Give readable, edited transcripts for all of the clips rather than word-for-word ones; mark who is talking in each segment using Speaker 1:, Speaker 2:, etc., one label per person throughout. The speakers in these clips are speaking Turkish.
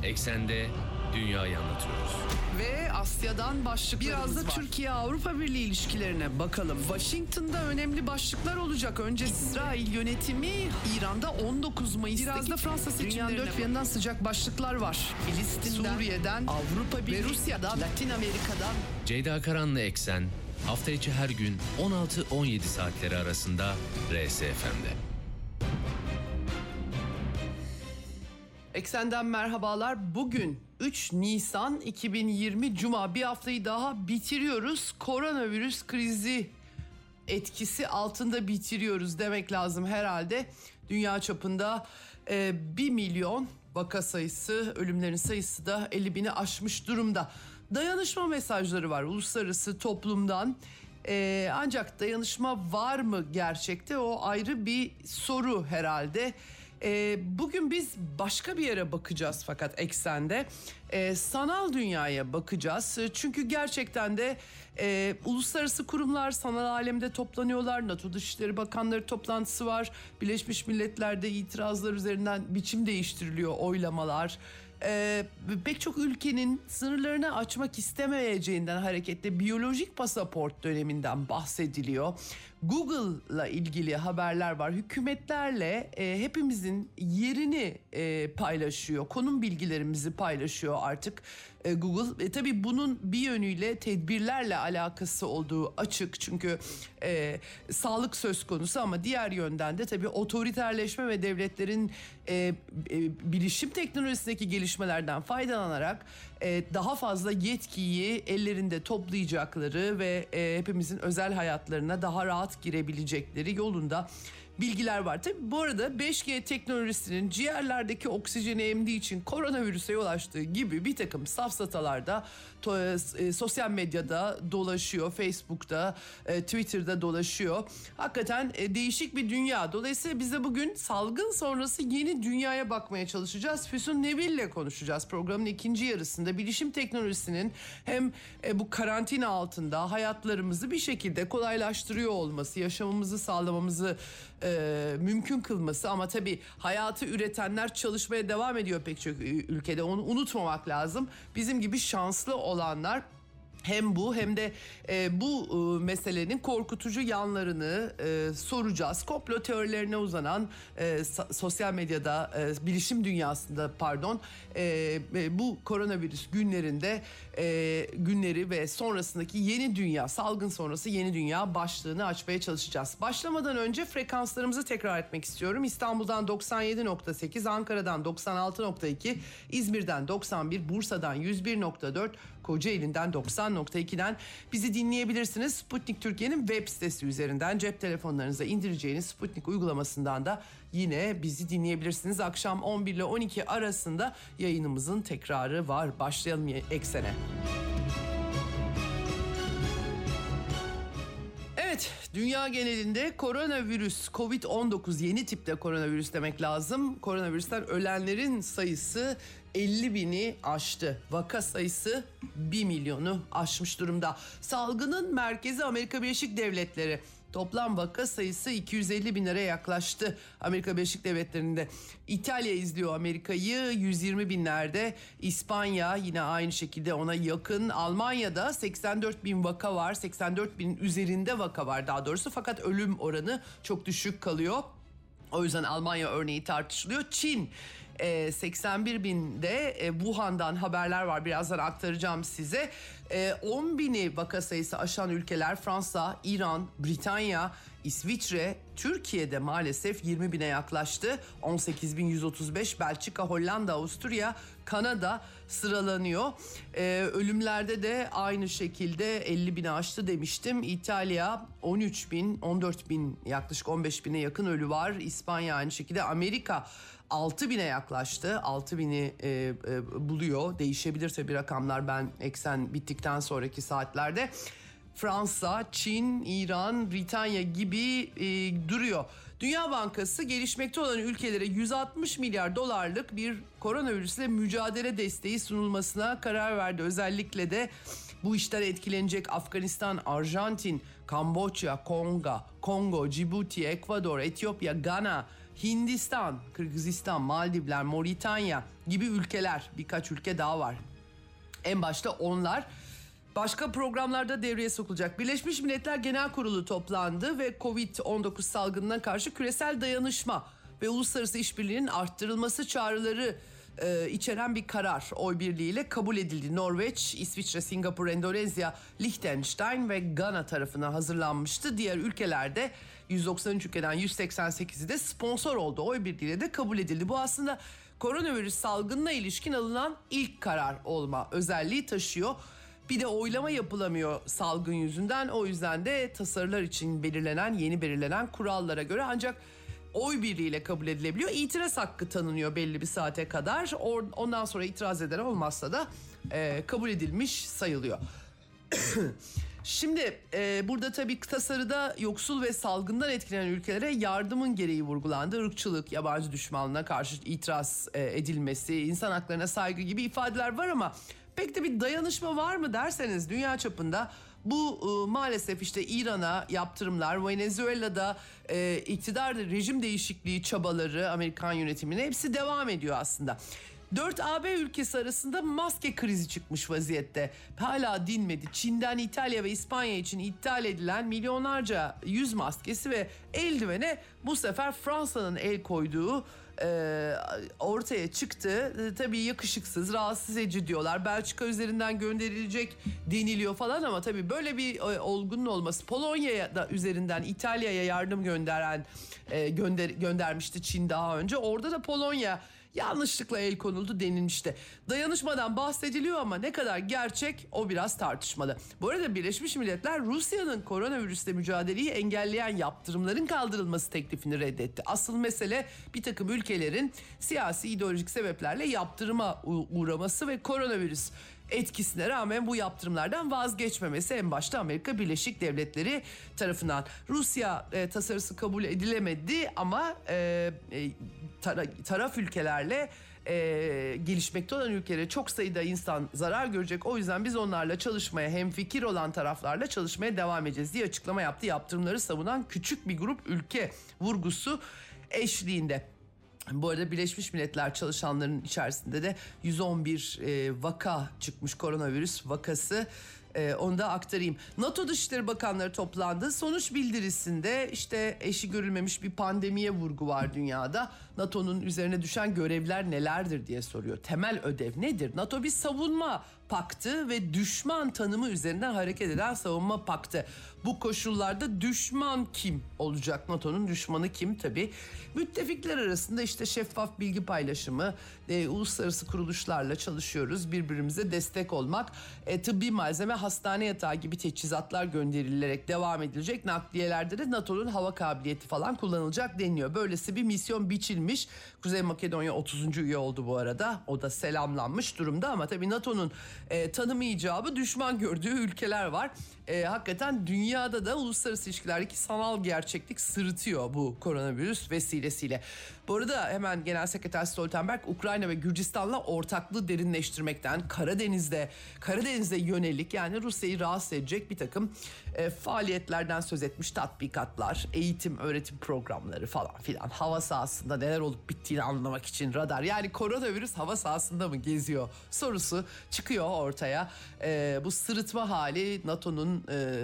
Speaker 1: Eksende dünyayı anlatıyoruz.
Speaker 2: Ve Asya'dan başlıklarımız
Speaker 3: Biraz da
Speaker 2: var.
Speaker 3: Türkiye-Avrupa Birliği ilişkilerine bakalım.
Speaker 2: Washington'da önemli başlıklar olacak. Önce İsrail yönetimi, İran'da 19 Mayıs'taki
Speaker 3: Biraz da Fransa seçimlerine
Speaker 2: dünyanın dört bir yanından sıcak başlıklar var. Filistin'den,
Speaker 3: Suriye'den,
Speaker 2: Avrupa Birliği
Speaker 3: ve Rusya'dan,
Speaker 2: Latin Amerika'dan.
Speaker 1: Ceyda Karan'la Eksen hafta içi her gün 16-17 saatleri arasında RSFM'de.
Speaker 2: Eksenden merhabalar. Bugün 3 Nisan 2020 Cuma, bir haftayı daha bitiriyoruz. Koronavirüs krizi etkisi altında bitiriyoruz demek lazım herhalde. Dünya çapında 1 milyon vaka sayısı, ölümlerin sayısı da 50 bini aşmış durumda. Dayanışma mesajları var uluslararası toplumdan. Ancak dayanışma var mı gerçekte, o ayrı bir soru herhalde. Bugün biz başka bir yere bakacağız fakat eksende. Sanal dünyaya bakacağız. Çünkü gerçekten de uluslararası kurumlar sanal alemde toplanıyorlar. NATO Dışişleri Bakanları toplantısı var. Birleşmiş Milletler'de itirazlar üzerinden biçim değiştiriliyor, oylamalar. Pek çok ülkenin sınırlarını açmak istemeyeceğinden hareketle biyolojik pasaport döneminden bahsediliyor. Google'la ilgili haberler var. Hükümetlerle hepimizin yerini paylaşıyor. Konum bilgilerimizi paylaşıyor artık Google. Tabii bunun bir yönüyle tedbirlerle alakası olduğu açık. Çünkü sağlık söz konusu, ama diğer yönden de tabii otoriterleşme ve devletlerin bilişim teknolojisindeki gelişmelerden faydalanarak daha fazla yetkiyi ellerinde toplayacakları ve hepimizin özel hayatlarına daha rahat girebilecekleri yolunda bilgiler var. Tabii bu arada 5G teknolojisinin ciğerlerdeki oksijeni emdiği için koronavirüse yol açtığı gibi bir takım safsatalarda sosyal medyada dolaşıyor, Facebook'ta, Twitter'da dolaşıyor. Hakikaten değişik bir dünya. Dolayısıyla biz de bugün salgın sonrası yeni dünyaya bakmaya çalışacağız. Füsun Nebil'le konuşacağız. Programın ikinci yarısında bilişim teknolojisinin hem bu karantina altında hayatlarımızı bir şekilde kolaylaştırıyor olması, yaşamımızı sağlamamızı mümkün kılması, ama tabii hayatı üretenler çalışmaya devam ediyor pek çok ülkede. Onu unutmamak lazım. Bizim gibi şanslı olanlar hem bu hem de bu meselenin korkutucu yanlarını soracağız. Komplo teorilerine uzanan sosyal medyada, bilişim dünyasında bu koronavirüs günleri ve sonrasındaki yeni dünya, salgın sonrası yeni dünya başlığını açmaya çalışacağız. Başlamadan önce frekanslarımızı tekrar etmek istiyorum. İstanbul'dan 97.8, Ankara'dan 96.2, İzmir'den 91, Bursa'dan 101.4, Kocaeli'nden 90.2'den bizi dinleyebilirsiniz. Sputnik Türkiye'nin web sitesi üzerinden cep telefonlarınıza indireceğiniz Sputnik uygulamasından da yine bizi dinleyebilirsiniz. Akşam 11 ile 12 arasında yayınımızın tekrarı var. Başlayalım eksene. Evet, dünya genelinde koronavirüs, Covid-19 yeni tipte koronavirüs demek lazım. Koronavirüsten ölenlerin sayısı 50 bini aştı. Vaka sayısı 1 milyonu aşmış durumda. Salgının merkezi Amerika Birleşik Devletleri. Toplam vaka sayısı 250 binlere yaklaştı Amerika Birleşik Devletleri'nde. İtalya izliyor Amerika'yı 120 binlerde. İspanya yine aynı şekilde ona yakın. Almanya'da 84 bin vaka var. 84 binin üzerinde vaka var daha doğrusu. Fakat ölüm oranı çok düşük kalıyor. O yüzden Almanya örneği tartışılıyor. Çin 81 binde Wuhan'dan haberler var. Birazdan aktaracağım size. 10 bini vaka sayısı aşan ülkeler Fransa, İran, Britanya, İsviçre, Türkiye'de maalesef 20 bine yaklaştı. 18.135, Belçika, Hollanda, Avusturya, Kanada sıralanıyor. Ölümlerde de aynı şekilde 50 bini aştı demiştim. İtalya 13 bin, 14 bin, yaklaşık 15 bine yakın ölü var. İspanya aynı şekilde. Amerika 6 bine yaklaştı. 6 bini buluyor. Değişebilir tabii rakamlar, ben eksen bittikten sonraki saatlerde. Fransa, Çin, İran, Britanya gibi duruyor. Dünya Bankası gelişmekte olan ülkelere 160 milyar dolarlık bir koronavirüsle mücadele desteği sunulmasına karar verdi. Özellikle de bu işten etkilenecek Afganistan, Arjantin, Kamboçya, Kongo, Cibuti, Ekvador, Etiyopya, Gana Hindistan, Kırgızistan, Maldivler, Moritanya gibi ülkeler, birkaç ülke daha var. En başta onlar. Başka programlarda devreye sokulacak. Birleşmiş Milletler Genel Kurulu toplandı ve Covid-19 salgınına karşı küresel dayanışma ve uluslararası işbirliğinin arttırılması çağrıları içeren bir karar oy birliğiyle kabul edildi. Norveç, İsviçre, Singapur, Endonezya, Liechtenstein ve Gana tarafından hazırlanmıştı. Diğer ülkelerde 193 ülkeden 188'i de sponsor oldu. Oy birliğiyle de kabul edildi. Bu aslında koronavirüs salgınına ilişkin alınan ilk karar olma özelliği taşıyor. Bir de oylama yapılamıyor salgın yüzünden. O yüzden de tasarılar için yeni belirlenen kurallara göre ancak oy birliğiyle kabul edilebiliyor. İtiraz hakkı tanınıyor belli bir saate kadar. Ondan sonra itiraz eden olmazsa da kabul edilmiş sayılıyor. Şimdi burada tabii tasarıda yoksul ve salgından etkilenen ülkelere yardımın gereği vurgulandı. Irkçılık, yabancı düşmanlığına karşı itiraz edilmesi, insan haklarına saygı gibi ifadeler var ama pek de bir dayanışma var mı derseniz dünya çapında bu maalesef işte İran'a yaptırımlar, Venezuela'da iktidar rejim değişikliği çabaları Amerikan yönetimine hepsi devam ediyor aslında. 4 AB ülkesi arasında maske krizi çıkmış vaziyette. Hala dinmedi. Çin'den İtalya ve İspanya için ithal edilen milyonlarca yüz maskesi ve eldivene bu sefer Fransa'nın el koyduğu ortaya çıktı. Tabii yakışıksız, rahatsız edici diyorlar. Belçika üzerinden gönderilecek deniliyor falan ama tabii böyle bir olgunun olması. Polonya'ya da üzerinden İtalya'ya yardım göndermişti Çin daha önce. Orada da Polonya yanlışlıkla el konuldu denilmişti. Dayanışmadan bahsediliyor ama ne kadar gerçek o biraz tartışmalı. Bu arada Birleşmiş Milletler Rusya'nın koronavirüsle mücadeleyi engelleyen yaptırımların kaldırılması teklifini reddetti. Asıl mesele bir takım ülkelerin siyasi ideolojik sebeplerle yaptırıma uğraması ve koronavirüs etkisine rağmen bu yaptırımlardan vazgeçmemesi en başta Amerika Birleşik Devletleri tarafından. Rusya tasarısı kabul edilemedi ama taraf ülkelerle gelişmekte olan ülkelere çok sayıda insan zarar görecek. O yüzden biz onlarla çalışmaya, hemfikir olan taraflarla çalışmaya devam edeceğiz diye açıklama yaptı. Yaptırımları savunan küçük bir grup ülke vurgusu eşliğinde. Bu arada Birleşmiş Milletler çalışanlarının içerisinde de 111 vaka çıkmış, koronavirüs vakası. Onu da aktarayım. NATO Dışişleri Bakanları toplandı. Sonuç bildirisinde işte eşi görülmemiş bir pandemiye vurgu var dünyada. NATO'nun üzerine düşen görevler nelerdir diye soruyor. Temel ödev nedir? NATO bir savunma paktı ve düşman tanımı üzerinden hareket eden savunma paktı. Bu koşullarda düşman kim olacak? NATO'nun düşmanı kim tabii? Müttefikler arasında işte şeffaf bilgi paylaşımı, uluslararası kuruluşlarla çalışıyoruz. Birbirimize destek olmak, tıbbi malzeme, hastane yatağı gibi teçhizatlar gönderilerek devam edilecek. Nakliyelerde de NATO'nun hava kabiliyeti falan kullanılacak deniyor. Böylesi bir misyon biçilmiş. Kuzey Makedonya 30. üye oldu bu arada. O da selamlanmış durumda ama tabii NATO'nun tanımı icabı düşman gördüğü ülkeler var. Hakikaten dünyada da uluslararası ilişkilerdeki sanal gerçeklik sırıtıyor bu koronavirüs vesilesiyle. Bu arada hemen Genel Sekreter Stoltenberg Ukrayna ve Gürcistan'la ortaklığı derinleştirmekten Karadeniz'e yönelik yani Rusya'yı rahatsız edecek bir takım faaliyetlerden söz etmiş. Tatbikatlar, eğitim, öğretim programları falan filan. Hava sahasında neler olup bittiğini anlamak için radar. Yani koronavirüs hava sahasında mı geziyor sorusu çıkıyor ortaya. Bu sırıtma hali NATO'nun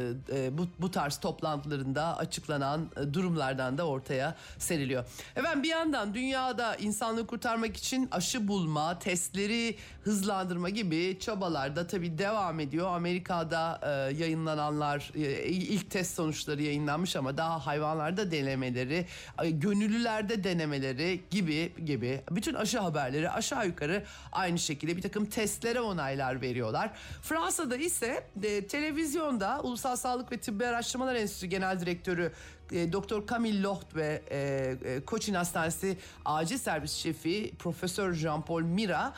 Speaker 2: bu tarz toplantılarında açıklanan durumlardan da ortaya seriliyor. Efendim bir yandan dünyada insanlığı kurtarmak için aşı bulma, testleri hızlandırma gibi çabalar da tabii devam ediyor. Amerika'da yayınlananlar, ilk test sonuçları yayınlanmış ama daha hayvanlarda denemeleri, gönüllülerde denemeleri gibi bütün aşı haberleri aşağı yukarı aynı şekilde bir takım testlere onaylar veriyorlar. Fransa'da ise televizyonda Ulusal Sağlık ve Tıbbi Araştırmalar Enstitüsü Genel Direktörü Dr. Camille Locht ve Koçin Hastanesi Acil Servis Şefi Profesör Jean-Paul Mira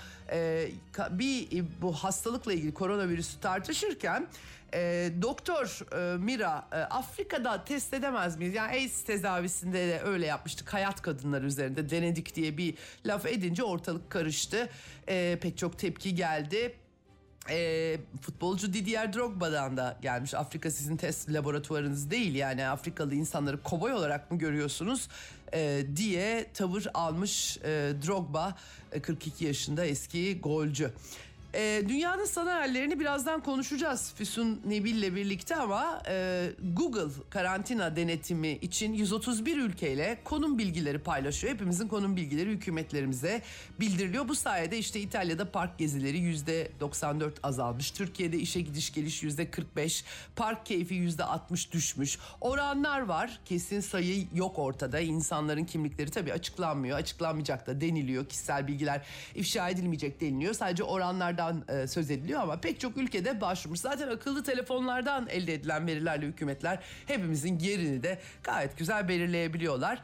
Speaker 2: bu hastalıkla ilgili koronavirüsü tartışırken Doktor Mira Afrika'da test edemez miyiz? Yani AIDS tedavisinde de öyle yapmıştık. Hayat kadınları üzerinde denedik diye bir laf edince ortalık karıştı. Pek çok tepki geldi. Futbolcu Didier Drogba'dan da gelmiş. Afrika sizin test laboratuvarınız değil, yani Afrikalı insanları kovboy olarak mı görüyorsunuz diye tavır almış Drogba, 42 yaşında eski golcü. Dünyanın sanayilerini birazdan konuşacağız Füsun Nebil'le birlikte ama Google karantina denetimi için 131 ülkeyle konum bilgileri paylaşıyor. Hepimizin konum bilgileri hükümetlerimize bildiriliyor. Bu sayede işte İtalya'da park gezileri %94 azalmış. Türkiye'de işe gidiş geliş %45, park keyfi %60 düşmüş. Oranlar var. Kesin sayı yok ortada. İnsanların kimlikleri tabii açıklanmıyor. Açıklanmayacak da deniliyor. Kişisel bilgiler ifşa edilmeyecek deniliyor. Sadece oranlardan söz ediliyor ama pek çok ülkede başvurmuş. Zaten akıllı telefonlardan elde edilen verilerle hükümetler hepimizin yerini de gayet güzel belirleyebiliyorlar.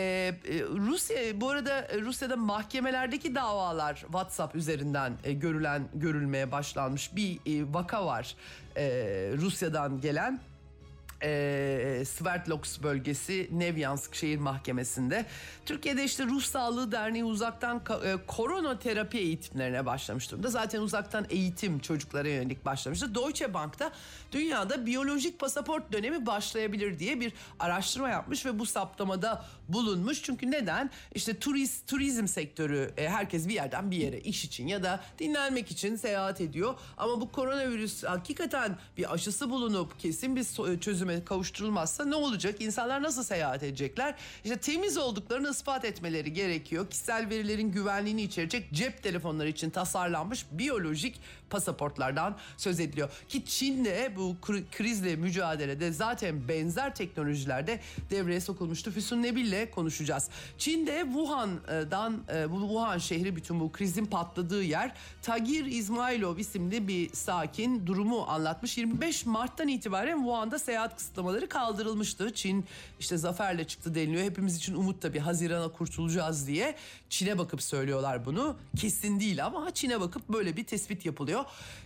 Speaker 2: Rusya, bu arada Rusya'da mahkemelerdeki davalar WhatsApp üzerinden görülmeye başlanmış bir vaka var. Rusya'dan gelen Sverdlovsk bölgesi Nevyansk Şehir Mahkemesi'nde. Türkiye'de işte Ruh Sağlığı Derneği uzaktan koronaterapi eğitimlerine başlamış durumda. Zaten uzaktan eğitim çocuklara yönelik başlamıştı. Deutsche Bank'ta dünyada biyolojik pasaport dönemi başlayabilir diye bir araştırma yapmış ve bu saptamada bulunmuş. Çünkü neden? İşte turizm sektörü, herkes bir yerden bir yere iş için ya da dinlenmek için seyahat ediyor. Ama bu koronavirüs hakikaten bir aşısı bulunup kesin bir çözüme kavuşturulmazsa ne olacak? İnsanlar nasıl seyahat edecekler? İşte temiz olduklarını ispat etmeleri gerekiyor. Kişisel verilerin güvenliğini içerecek cep telefonları için tasarlanmış biyolojik pasaportlardan söz ediliyor. Ki Çin'de bu krizle mücadelede zaten benzer teknolojilerde devreye sokulmuştu. Füsun Nebil'le konuşacağız. Çin'de bu Wuhan şehri, bütün bu krizin patladığı yer, Tagir İsmailov isimli bir sakin durumu anlatmış. 25 Mart'tan itibaren Wuhan'da seyahat kısıtlamaları kaldırılmıştı. Çin işte zaferle çıktı deniliyor. Hepimiz için umut tabii, Haziran'a kurtulacağız diye. Çin'e bakıp söylüyorlar bunu. Kesin değil ama Çin'e bakıp böyle bir tespit yapılıyor.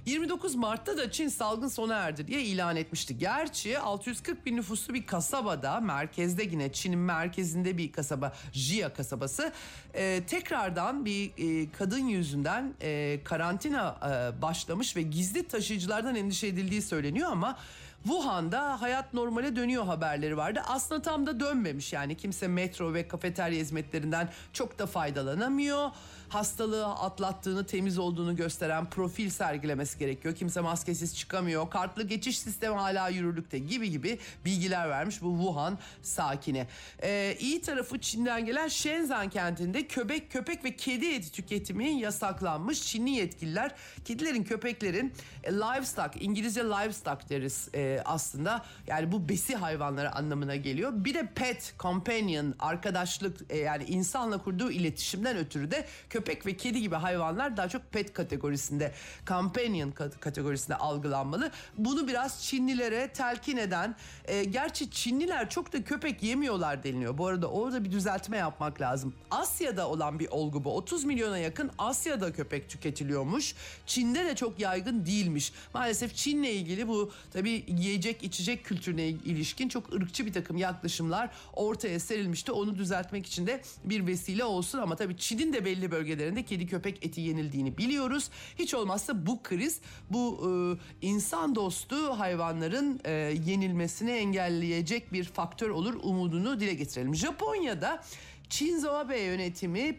Speaker 2: 29 Mart'ta da Çin salgın sona erdi diye ilan etmişti. Gerçi 640 bin nüfuslu bir kasabada, merkezde, yine Çin'in merkezinde bir kasaba, Jia kasabası, tekrardan bir kadın yüzünden karantina başlamış ve gizli taşıyıcılardan endişe edildiği söyleniyor ama Wuhan'da hayat normale dönüyor haberleri vardı. Aslında tam da dönmemiş, yani kimse metro ve kafeterya hizmetlerinden çok da faydalanamıyor. Hastalığı atlattığını, temiz olduğunu gösteren profil sergilemesi gerekiyor. Kimse maskesiz çıkamıyor. Kartlı geçiş sistemi hala yürürlükte gibi bilgiler vermiş bu Wuhan sakini. İyi tarafı, Çin'den gelen Shenzhen kentinde köpek ve kedi eti tüketimi yasaklanmış. Çinli yetkililer kedilerin, köpeklerin livestock, İngilizce livestock deriz aslında. Yani bu besi hayvanları anlamına geliyor. Bir de pet, companion, arkadaşlık, yani insanla kurduğu iletişimden ötürü de köpek ve kedi gibi hayvanlar daha çok pet kategorisinde, companion kategorisinde algılanmalı. Bunu biraz Çinlilere telkin eden, gerçi Çinliler çok da köpek yemiyorlar deniliyor. Bu arada orada bir düzeltme yapmak lazım. Asya'da olan bir olgu bu. 30 milyona yakın Asya'da köpek tüketiliyormuş. Çin'de de çok yaygın değilmiş. Maalesef Çin'le ilgili bu tabii yiyecek içecek kültürüne ilişkin çok ırkçı bir takım yaklaşımlar ortaya serilmişti. Onu düzeltmek için de bir vesile olsun ama tabii Çin'in de belli bölgelerinde kedi köpek eti yenildiğini biliyoruz. Hiç olmazsa bu kriz, bu insan dostu hayvanların yenilmesini engelleyecek bir faktör olur umudunu dile getirelim. Japonya'da Shinzo Abe yönetimi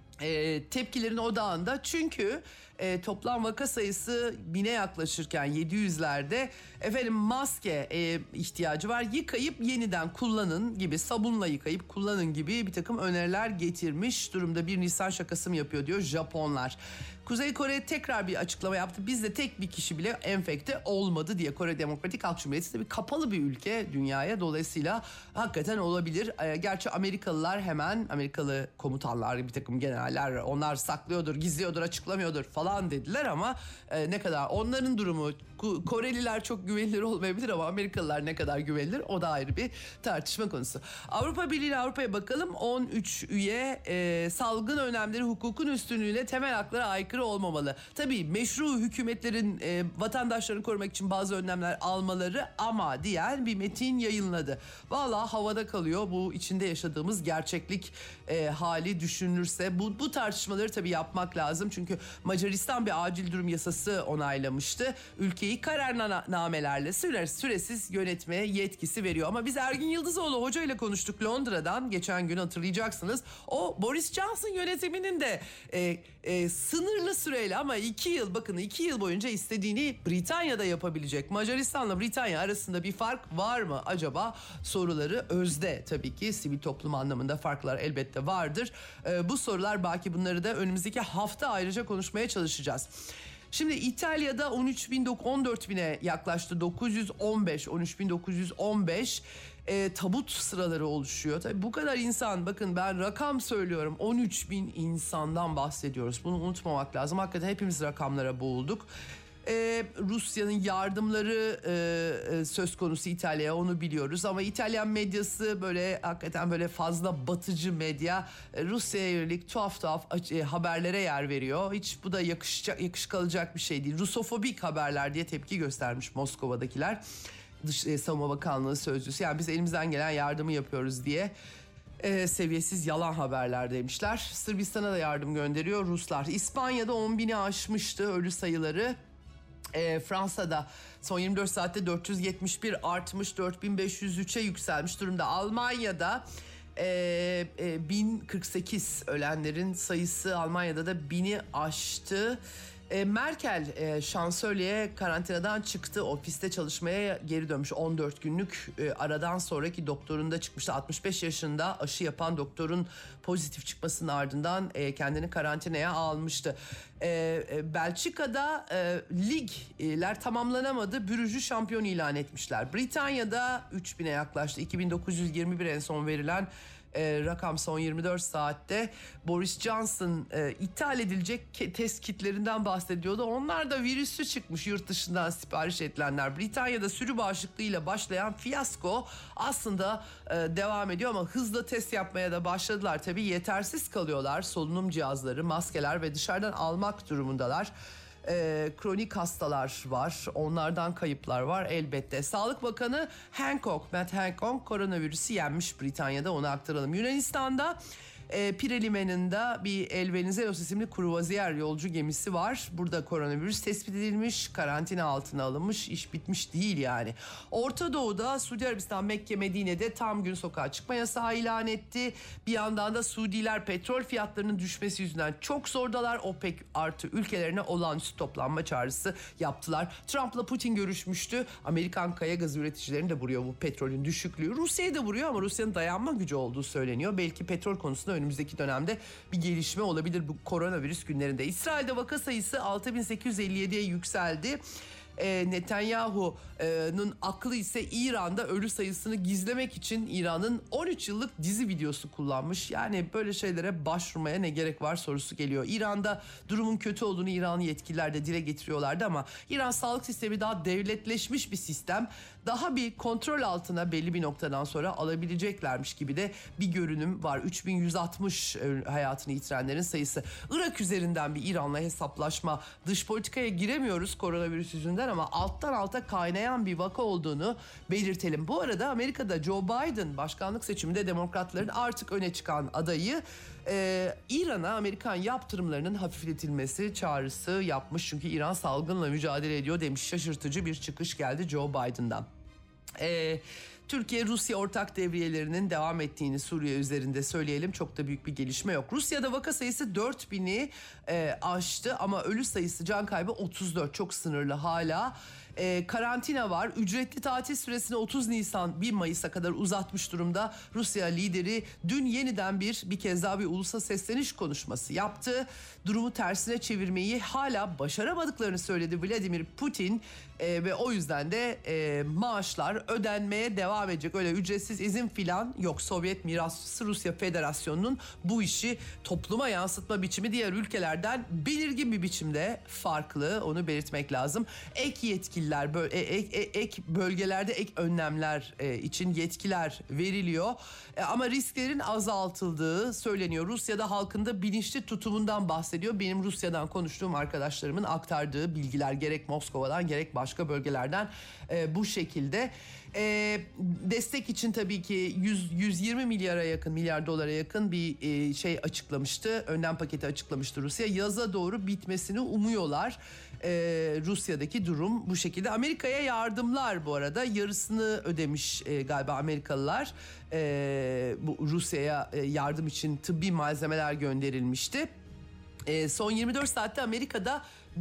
Speaker 2: tepkilerin odağında, çünkü toplam vaka sayısı 1000'e yaklaşırken 700'lerde maske ihtiyacı var. Yıkayıp yeniden kullanın gibi, sabunla yıkayıp kullanın gibi bir takım öneriler getirmiş durumda. 1 Nisan şakası mı yapıyor diyor Japonlar. Kuzey Kore tekrar bir açıklama yaptı. Bizde tek bir kişi bile enfekte olmadı diye. Kore Demokratik Halk Cumhuriyeti tabii kapalı bir ülke dünyaya. Dolayısıyla hakikaten olabilir. Gerçi Amerikalılar, hemen Amerikalı komutanlar, bir takım generaller, onlar saklıyordur, gizliyordur, açıklamıyordur falan dediler ama ne kadar onların durumu Koreliler çok güvenilir olmayabilir ama Amerikalılar ne kadar güvenilir o da ayrı bir tartışma konusu. Avrupa Birliği ile Avrupa'ya bakalım. 13 üye salgın önlemleri hukukun üstünlüğüne, temel haklara aykırı olmamalı. Tabii meşru hükümetlerin vatandaşlarını korumak için bazı önlemler almaları ama diyen bir metin yayınladı. Vallahi havada kalıyor bu içinde yaşadığımız gerçeklik hali düşünülürse. Bu tartışmaları tabii yapmak lazım. Çünkü Macaristan bir acil durum yasası onaylamıştı. Ülkeyi kararnamelerle süresiz yönetmeye yetkisi veriyor. Ama biz Ergin Yıldızoğlu Hoca ile konuştuk Londra'dan. Geçen gün hatırlayacaksınız. O Boris Johnson yönetiminin de sınırlı süreyle ama 2 yıl, bakın 2 yıl boyunca istediğini Britanya'da yapabilecek. Macaristan'la Britanya arasında bir fark var mı acaba? Soruları özde tabii ki, sivil toplum anlamında farklar elbette vardır. Bu sorular belki, bunları da önümüzdeki hafta ayrıca konuşmaya çalışacağız. Şimdi İtalya'da 14.000'e yaklaştı. 13.915 tabut sıraları oluşuyor. Tabii bu kadar insan, bakın ben rakam söylüyorum, 13.000 insandan bahsediyoruz. Bunu unutmamak lazım. Hakikaten hepimiz rakamlara boğulduk. Rusya'nın yardımları söz konusu İtalya'ya, onu biliyoruz ama İtalyan medyası böyle hakikaten böyle fazla batıcı medya, Rusya'ya yönelik tuhaf haberlere yer veriyor. Hiç bu da yakışık alacak bir şey değil. Rusofobik haberler diye tepki göstermiş Moskova'dakiler. Savunma Bakanlığı sözcüsü, yani biz elimizden gelen yardımı yapıyoruz diye. Seviyesiz yalan haberler demişler. Sırbistan'a da yardım gönderiyor Ruslar. İspanya'da 10.000'i aşmıştı ölü sayıları. Fransa'da son 24 saatte 471 artmış, 4.503'e yükselmiş durumda. Almanya'da 1048 ölenlerin sayısı Almanya'da da 1000'i aştı. Merkel şansölye karantinadan çıktı, ofiste çalışmaya geri dönmüş. 14 günlük aradan sonraki doktorunda çıkmıştı. 65 yaşında aşı yapan doktorun pozitif çıkmasının ardından kendini karantinaya almıştı. Belçika'da ligler tamamlanamadı. Brugge'ü şampiyon ilan etmişler. Britanya'da 3000'e yaklaştı. 2921 en son verilen rakam son 24 saatte. Boris Johnson ithal edilecek test kitlerinden bahsediyordu. Onlar da virüsü çıkmış, yurt dışından sipariş edilenler. Britanya'da sürü bağışıklığıyla başlayan fiyasko aslında devam ediyor ama hızla test yapmaya da başladılar. Tabii yetersiz kalıyorlar. Solunum cihazları, maskeler ve dışarıdan almak durumundalar. Kronik hastalar var. Onlardan kayıplar var elbette. Sağlık Bakanı Matt Hancock koronavirüsü yenmiş Britanya'da, onu aktaralım. Yunanistan'da Pire Limanı'nda bir Elvenizelos isimli kruvaziyer yolcu gemisi var. Burada koronavirüs tespit edilmiş, karantina altına alınmış, iş bitmiş değil yani. Orta Doğu'da Suudi Arabistan Mekke Medine'de tam gün sokağa çıkma yasağı ilan etti. Bir yandan da Suudiler petrol fiyatlarının düşmesi yüzünden çok zordalar. OPEC artı ülkelerine olağanüstü toplanma çağrısı yaptılar. Trump'la Putin görüşmüştü. Amerikan kaya gazı üreticilerini de vuruyor bu petrolün düşüklüğü. Rusya'yı da vuruyor ama Rusya'nın dayanma gücü olduğu söyleniyor. Belki petrol konusunda önümüzdeki dönemde bir gelişme olabilir bu koronavirüs günlerinde. İsrail'de vaka sayısı 6.857'ye yükseldi. Netanyahu'nun aklı ise İran'da ölü sayısını gizlemek için İran'ın 13 yıllık dizi videosu kullanmış. Yani böyle şeylere başvurmaya ne gerek var sorusu geliyor. İran'da durumun kötü olduğunu İranlı yetkililer de dile getiriyorlardı ama İran sağlık sistemi daha devletleşmiş bir sistem. Daha bir kontrol altına belli bir noktadan sonra alabileceklermiş gibi de bir görünüm var. 3160 hayatını yitirenlerin sayısı. Irak üzerinden bir İran'la hesaplaşma, dış politikaya giremiyoruz koronavirüs yüzünden ama alttan alta kaynayan bir vaka olduğunu belirtelim. Bu arada Amerika'da Joe Biden başkanlık seçiminde demokratların artık öne çıkan adayı, İran'a Amerikan yaptırımlarının hafifletilmesi çağrısı yapmış. Çünkü İran salgınla mücadele ediyor demiş. Şaşırtıcı bir çıkış geldi Joe Biden'dan. Türkiye-Rusya ortak devriyelerinin devam ettiğini Suriye üzerinde söyleyelim. Çok da büyük bir gelişme yok. Rusya'da vaka sayısı 4000'i aştı ama ölü sayısı, can kaybı 34. Çok sınırlı hala. Karantina var. Ücretli tatil süresini 30 Nisan 1 Mayıs'a kadar uzatmış durumda. Rusya lideri dün yeniden bir kez daha bir ulusa sesleniş konuşması yaptı. Durumu tersine çevirmeyi hala başaramadıklarını söyledi Vladimir Putin. Ve o yüzden de maaşlar ödenmeye devam edecek. Öyle ücretsiz izin filan yok. Sovyet mirasçısı Rusya Federasyonu'nun bu işi topluma yansıtma biçimi diğer ülkelerden belirgin bir biçimde farklı. Onu belirtmek lazım. Ek yetkililer yetkililer ek bölgelerde ek önlemler için yetkiler veriliyor. Ama risklerin azaltıldığı söyleniyor. Rusya'da halkında bilinçli tutumundan bahsediyor. Benim Rusya'dan konuştuğum arkadaşlarımın aktardığı bilgiler gerek Moskova'dan gerek başka bölgelerden bu şekilde. Destek için tabii ki 120 milyar dolara yakın bir şey açıklamıştı. Önlem paketi açıklamıştı Rusya. Yaza doğru bitmesini umuyorlar. Rusya'daki durum bu şekilde. Amerika'ya yardımlar bu arada yarısını ödemiş galiba Amerikalılar. Bu Rusya'ya yardım için tıbbi malzemeler gönderilmişti. Son 24 saatte Amerika'da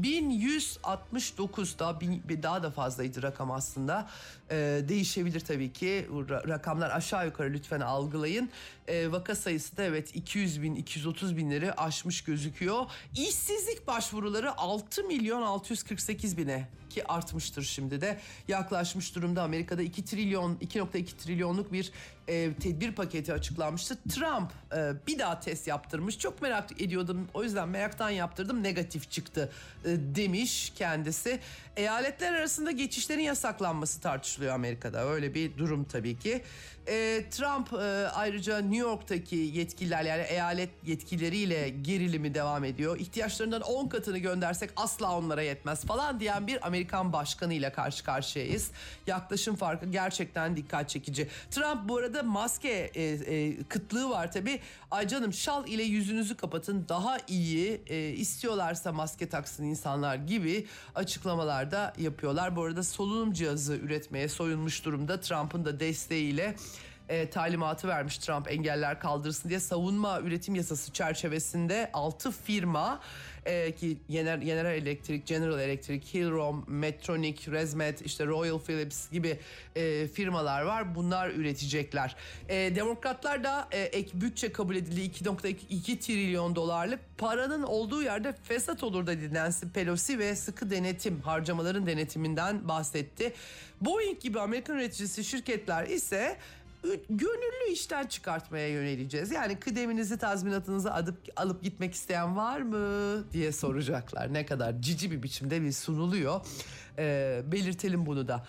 Speaker 2: 1169 daha da fazlaydı rakam aslında. Değişebilir tabii ki. Rakamlar aşağı yukarı lütfen algılayın. Vaka sayısı da evet 200 bin 230 binleri aşmış gözüküyor. İşsizlik başvuruları 6 milyon 648 bine ki artmıştır şimdi de yaklaşmış durumda. Amerika'da 2.2 trilyonluk bir tedbir paketi açıklanmıştı. Trump bir daha test yaptırmış. Çok merak ediyordum. O yüzden meraktan yaptırdım. Negatif çıktı demiş kendisi. Eyaletler arasında geçişlerin yasaklanması tartışılıyor Amerika'da. Öyle bir durum tabii ki. Trump ayrıca New York'taki yetkililer yani eyalet yetkilileriyle gerilimi devam ediyor. İhtiyaçlarından 10 katını göndersek asla onlara yetmez falan diyen bir Amerikan başkanıyla karşı karşıyayız. Yaklaşım farkı gerçekten dikkat çekici. Trump bu arada maske kıtlığı var tabii. Ay canım şal ile yüzünüzü kapatın daha iyi istiyorlarsa maske taksın insanlar gibi açıklamalar da yapıyorlar. Bu arada solunum cihazı üretmeye soyunmuş durumda. Trump'ın da desteğiyle talimatı vermiş Trump engeller kaldırılsın diye. Savunma üretim yasası çerçevesinde 6 firma ki General Electric, Hillrom, Medtronic, ResMed, işte Royal Philips gibi firmalar var. Bunlar üretecekler. Demokratlar da ek bütçe kabul edildiği 2.2 trilyon dolarlık paranın olduğu yerde fesat olur da Nancy Pelosi ve sıkı denetim, harcamaların denetiminden bahsetti. Boeing gibi Amerikan üreticisi şirketler ise gönüllü işten çıkartmaya yöneleceğiz. Yani kıdeminizi, tazminatınızı alıp gitmek isteyen var mı diye soracaklar. Ne kadar cici bir biçimde bir sunuluyor. Belirtelim bunu da.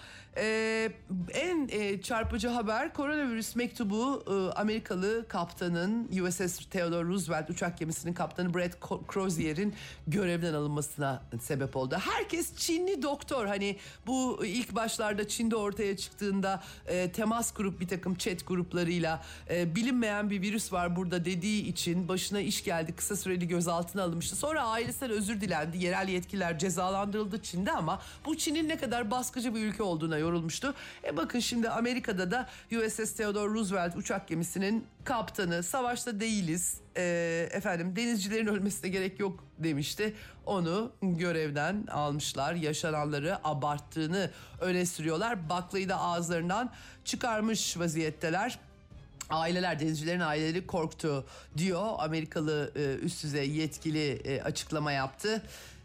Speaker 2: En çarpıcı haber koronavirüs mektubu Amerikalı kaptanın USS Theodore Roosevelt uçak gemisinin kaptanı Brett Crozier'in görevden alınmasına sebep oldu. Herkes Çinli doktor, hani bu ilk başlarda Çin'de ortaya çıktığında temas kurup bir takım chat gruplarıyla bilinmeyen bir virüs var burada dediği için başına iş geldi, kısa süreli gözaltına alınmıştı. Sonra ailesinden özür dilendi, yerel yetkililer cezalandırıldı Çin'de ama bu Çin'in ne kadar baskıcı bir ülke olduğuna yorulmuştu. Bakın şimdi Amerika'da da USS Theodore Roosevelt uçak gemisinin kaptanı, savaşta değiliz denizcilerin ölmesine gerek yok demişti. Onu görevden almışlar. Yaşananları abarttığını öne sürüyorlar. Baklayı da ağızlarından çıkarmış vaziyetteler. Denizcilerin aileleri korktu diyor. Amerikalı üst düzey yetkili açıklama yaptı.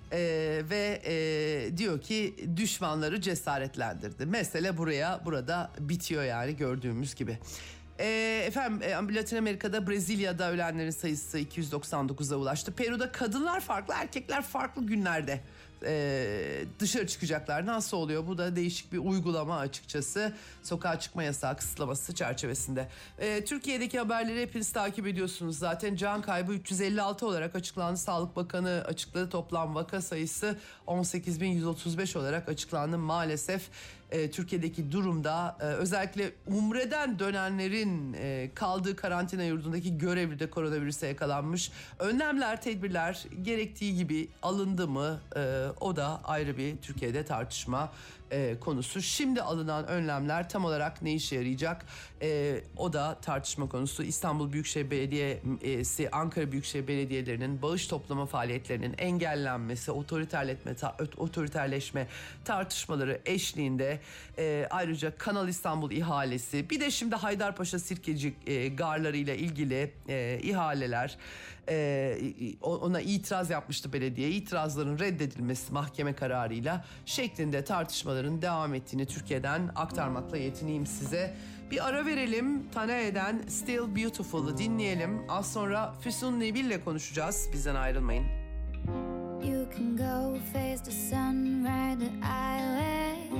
Speaker 2: Diyor ki düşmanları cesaretlendirdi. Mesele burada bitiyor yani gördüğümüz gibi. Latin Amerika'da, Brezilya'da ölenlerin sayısı 299'a ulaştı. Peru'da kadınlar farklı, erkekler farklı günlerde dışarı çıkacaklar. Nasıl oluyor? Bu da değişik bir uygulama açıkçası. Sokağa çıkma yasağı kısıtlaması çerçevesinde. Türkiye'deki haberleri hepiniz takip ediyorsunuz zaten. Can kaybı 356 olarak açıklandı. Sağlık Bakanı açıkladı. Toplam vaka sayısı 18.135 olarak açıklandı. Maalesef Türkiye'deki durumda özellikle Umre'den dönenlerin kaldığı karantina yurdundaki görevli de koronavirüse yakalanmış. Önlemler, tedbirler gerektiği gibi alındı mı? O da ayrı bir Türkiye'de tartışma konusu. Şimdi alınan önlemler tam olarak ne işe yarayacak? O da tartışma konusu. İstanbul Büyükşehir Belediyesi, Ankara Büyükşehir Belediyelerinin bağış toplama faaliyetlerinin engellenmesi, otoriterleşme tartışmaları eşliğinde ayrıca Kanal İstanbul ihalesi, bir de şimdi Haydarpaşa Sirkeci garlarıyla ilgili ihaleler, ona itiraz yapmıştı belediye. İtirazların reddedilmesi mahkeme kararıyla şeklinde tartışmaların devam ettiğini Türkiye'den aktarmakla yetineyim size. Bir ara verelim. Taneye'den Still Beautiful'u dinleyelim. Az sonra Füsun Nebil'le konuşacağız. Bizden ayrılmayın.
Speaker 4: You can go face the sun, ride the highway.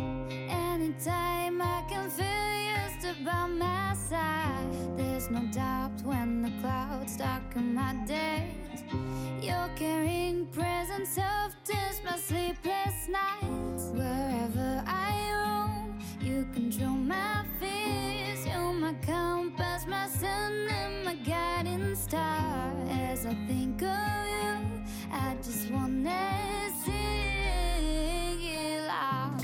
Speaker 4: adopt when the clouds darken my days. You're carrying presents of tears, my sleepless nights. Wherever I roam, you control my fears. You're my compass, my sun, and my guiding star. As I think of you, I just wanna sing it loud.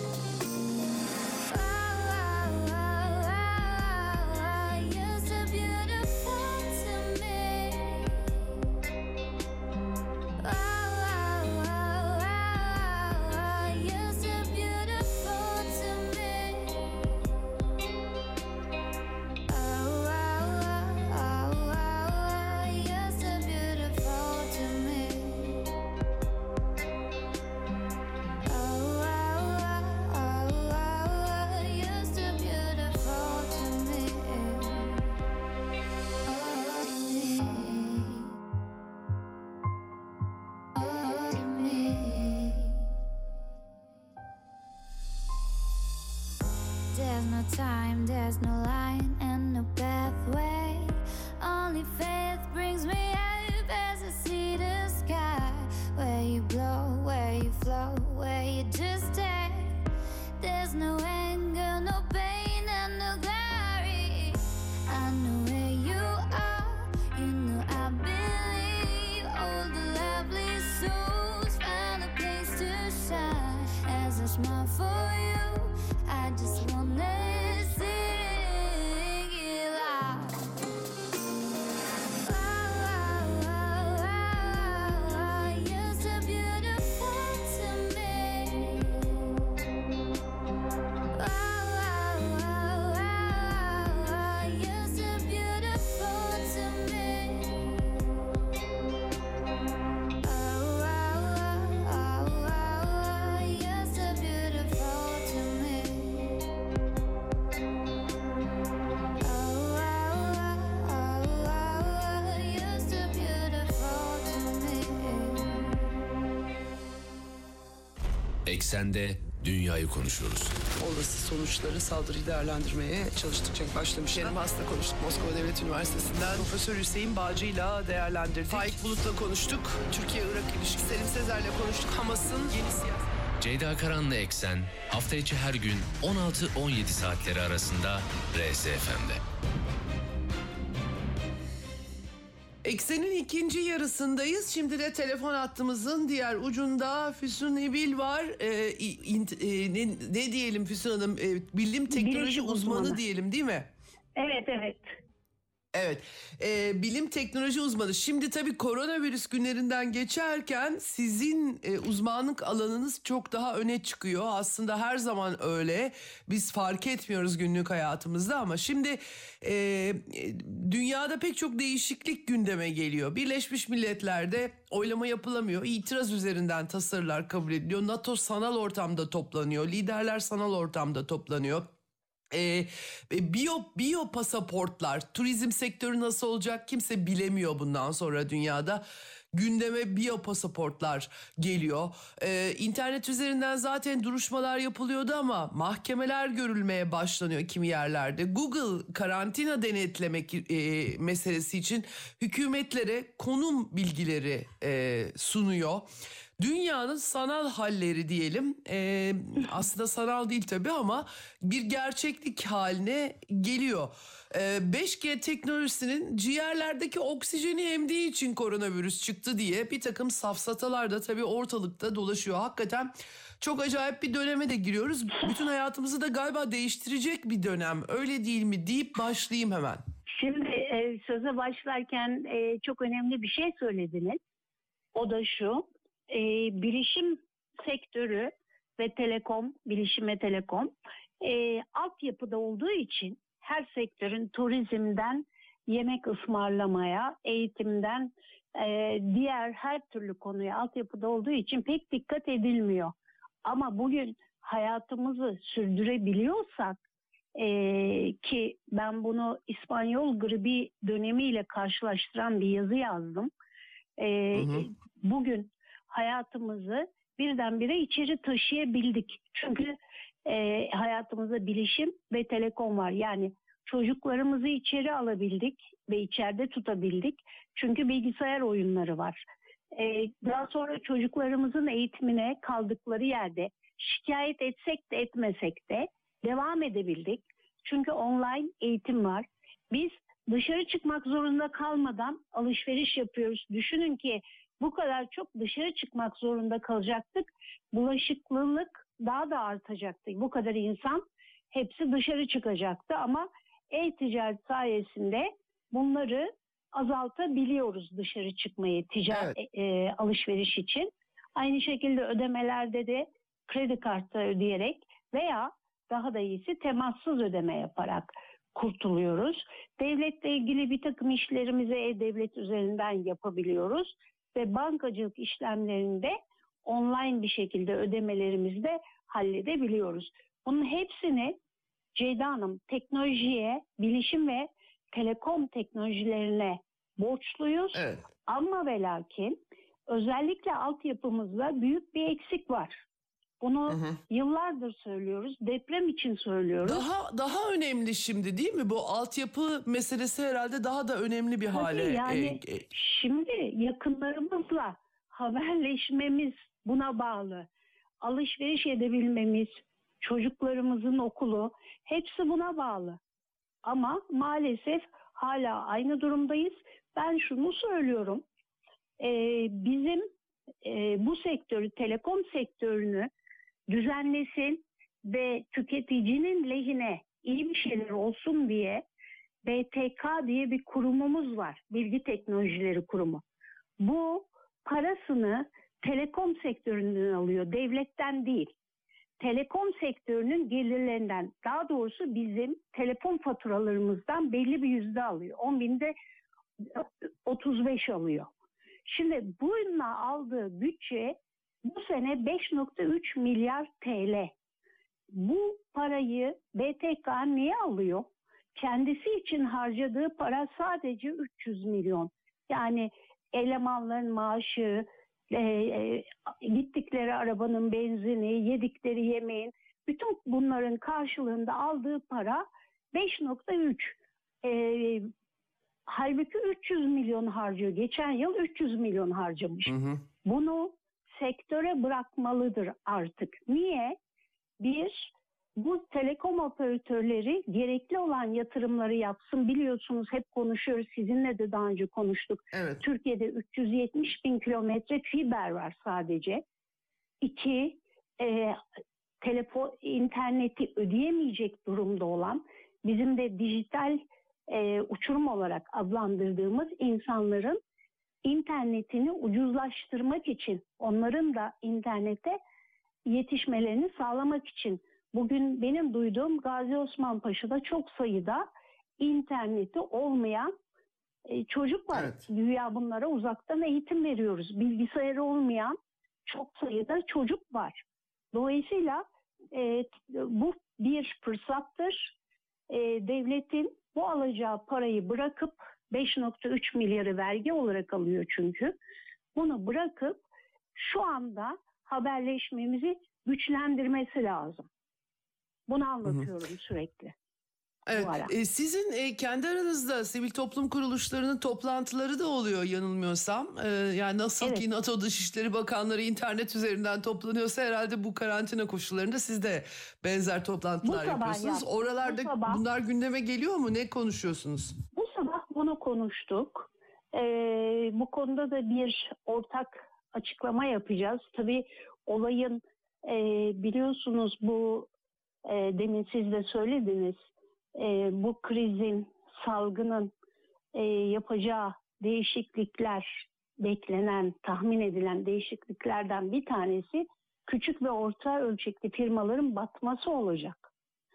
Speaker 4: There's no time, there's no line and no pathway. Only faith brings me up as I see the sky. Where you blow, where you flow, where you just stay. There's no anger, no pain and no glory. I know where you are, you know I believe. All the lovely souls find a place to shine. As I smile for you, I just wanna sing it loud. You're so beautiful to me. You're so beautiful to me. You're so beautiful to me. You're so beautiful to me.
Speaker 1: Eksende dünyayı konuşuyoruz.
Speaker 3: Olası sonuçları saldırıyı değerlendirmeye çalıştıkça başlamışlar.
Speaker 2: Kerim Has'la konuştuk, Moskova Devlet Üniversitesi'nden Profesör Hüseyin Bağcı'yla değerlendirdik. Faik Bulut'la konuştuk, Türkiye-Irak ilişkisi. Selim Sezer'le konuştuk, Hamas'ın yeni siyaset.
Speaker 1: Ceyda Karan'la Eksen hafta içi her gün 16-17 saatleri arasında RSFM'de.
Speaker 2: Eksen'in ikinci yarısındayız. Şimdi de telefon hattımızın diğer ucunda Füsun Ebil var. Ne diyelim Füsun Hanım? Bilim teknoloji
Speaker 5: Bilişim
Speaker 2: uzmanı
Speaker 5: uzmanı.
Speaker 2: diyelim değil mi?
Speaker 5: Evet.
Speaker 2: Evet, bilim teknoloji uzmanı. Şimdi tabii koronavirüs günlerinden geçerken sizin uzmanlık alanınız çok daha öne çıkıyor. Aslında her zaman öyle. Biz fark etmiyoruz günlük hayatımızda ama şimdi dünyada pek çok değişiklik gündeme geliyor. Birleşmiş Milletler'de oylama yapılamıyor. İtiraz üzerinden tasarılar kabul ediliyor. NATO sanal ortamda toplanıyor. Liderler sanal ortamda toplanıyor. Biyo pasaportlar, turizm sektörü nasıl olacak kimse bilemiyor bundan sonra dünyada. Gündeme biyo pasaportlar geliyor. İnternet üzerinden zaten duruşmalar yapılıyordu ama mahkemeler görülmeye başlanıyor kimi yerlerde. Google karantina denetlemek meselesi için hükümetlere konum bilgileri sunuyor. Dünyanın sanal halleri diyelim, aslında sanal değil tabii ama bir gerçeklik haline geliyor. 5G teknolojisinin ciğerlerdeki oksijeni emdiği için koronavirüs çıktı diye bir takım safsatalar da tabii ortalıkta dolaşıyor. Hakikaten çok acayip bir döneme de giriyoruz. Bütün hayatımızı da galiba değiştirecek bir dönem, öyle değil mi deyip başlayayım hemen.
Speaker 5: Şimdi söze başlarken çok önemli bir şey söylediniz. O da şu, bilişim sektörü ve telekom, bilişim ve telekom altyapıda olduğu için her sektörün turizmden yemek ısmarlamaya, eğitimden diğer her türlü konuya altyapıda olduğu için pek dikkat edilmiyor. Ama bugün hayatımızı sürdürebiliyorsak ki ben bunu İspanyol gribi dönemiyle karşılaştıran bir yazı yazdım. Bugün hayatımızı birdenbire içeri taşıyabildik. Çünkü hayatımızda bilişim ve telekom var. Yani çocuklarımızı içeri alabildik ve içeride tutabildik. Çünkü bilgisayar oyunları var. Daha sonra çocuklarımızın eğitimine kaldıkları yerde şikayet etsek de etmesek de devam edebildik. Çünkü online eğitim var. Biz dışarı çıkmak zorunda kalmadan alışveriş yapıyoruz. Düşünün ki bu kadar çok dışarı çıkmak zorunda kalacaktık. Bulaşıklılık daha da artacaktı. Bu kadar insan hepsi dışarı çıkacaktı ama e-ticaret sayesinde bunları azaltabiliyoruz, dışarı çıkmayı alışveriş için. Aynı şekilde ödemelerde de kredi kartı ödeyerek veya daha da iyisi temassız ödeme yaparak kurtuluyoruz. Devletle ilgili bir takım işlerimizi e-devlet üzerinden yapabiliyoruz ve bankacılık işlemlerinde online bir şekilde ödemelerimizi de halledebiliyoruz. Bunun hepsini Ceyda Hanım teknolojiye, bilişim ve telekom teknolojilerine borçluyuz.
Speaker 2: Evet.
Speaker 5: Ama ve lakin özellikle altyapımızda büyük bir eksik var. Bunu yıllardır söylüyoruz. Deprem için söylüyoruz.
Speaker 2: Daha önemli şimdi değil mi? Bu altyapı meselesi herhalde daha da önemli bir hale.
Speaker 5: Yani şimdi yakınlarımızla haberleşmemiz buna bağlı. Alışveriş edebilmemiz, çocuklarımızın okulu hepsi buna bağlı. Ama maalesef hala aynı durumdayız. Ben şunu söylüyorum. Bizim bu sektörü, telekom sektörünü düzenlesin ve tüketicinin lehine iyi bir şeyler olsun diye BTK diye bir kurumumuz var. Bilgi Teknolojileri Kurumu. Bu parasını telekom sektöründen alıyor, devletten değil. Telekom sektörünün gelirlerinden, daha doğrusu bizim telefon faturalarımızdan belli bir yüzde alıyor. 10.000'de 35 alıyor. Şimdi bununla aldığı bütçe bu sene 5.3 milyar TL. Bu parayı BTK niye alıyor? Kendisi için harcadığı para sadece 300 milyon. Yani elemanların maaşı, gittikleri arabanın benzini, yedikleri yemeğin, bütün bunların karşılığında aldığı para 5.3. Halbuki 300 milyon harcıyor. Geçen yıl 300 milyon harcamış. Bunu sektöre bırakmalıdır artık. Niye? Bir, bu telekom operatörleri gerekli olan yatırımları yapsın. Biliyorsunuz hep konuşuyoruz. Sizinle de daha önce konuştuk.
Speaker 2: Evet.
Speaker 5: Türkiye'de 370 bin kilometre fiber var sadece. İki, interneti ödeyemeyecek durumda olan, bizim de dijital uçurum olarak adlandırdığımız insanların internetini ucuzlaştırmak için, onların da internete yetişmelerini sağlamak için bugün benim duyduğum Gazi Osman Paşa'da çok sayıda interneti olmayan çocuk var.
Speaker 2: Evet.
Speaker 5: Güya bunlara uzaktan eğitim veriyoruz. Bilgisayarı olmayan çok sayıda çocuk var. Dolayısıyla bu bir fırsattır. Devletin bu alacağı parayı bırakıp 5.3 milyarı vergi olarak alıyor çünkü. Bunu bırakıp şu anda haberleşmemizi güçlendirmesi lazım. Bunu anlatıyorum sürekli.
Speaker 2: Evet. Sizin kendi aranızda sivil toplum kuruluşlarının toplantıları da oluyor yanılmıyorsam. Yani nasıl ki NATO Dışişleri Bakanları internet üzerinden toplanıyorsa herhalde bu karantina koşullarında siz de benzer toplantılar yapıyorsunuz. Oralarda bunlar gündeme geliyor mu? Ne konuşuyorsunuz?
Speaker 5: Bu sabah bunu konuştuk. Bu konuda da bir ortak açıklama yapacağız. Tabii olayın biliyorsunuz bu demin siz de söylediniz. Bu krizin, salgının yapacağı değişiklikler, beklenen, tahmin edilen değişikliklerden bir tanesi küçük ve orta ölçekli firmaların batması olacak.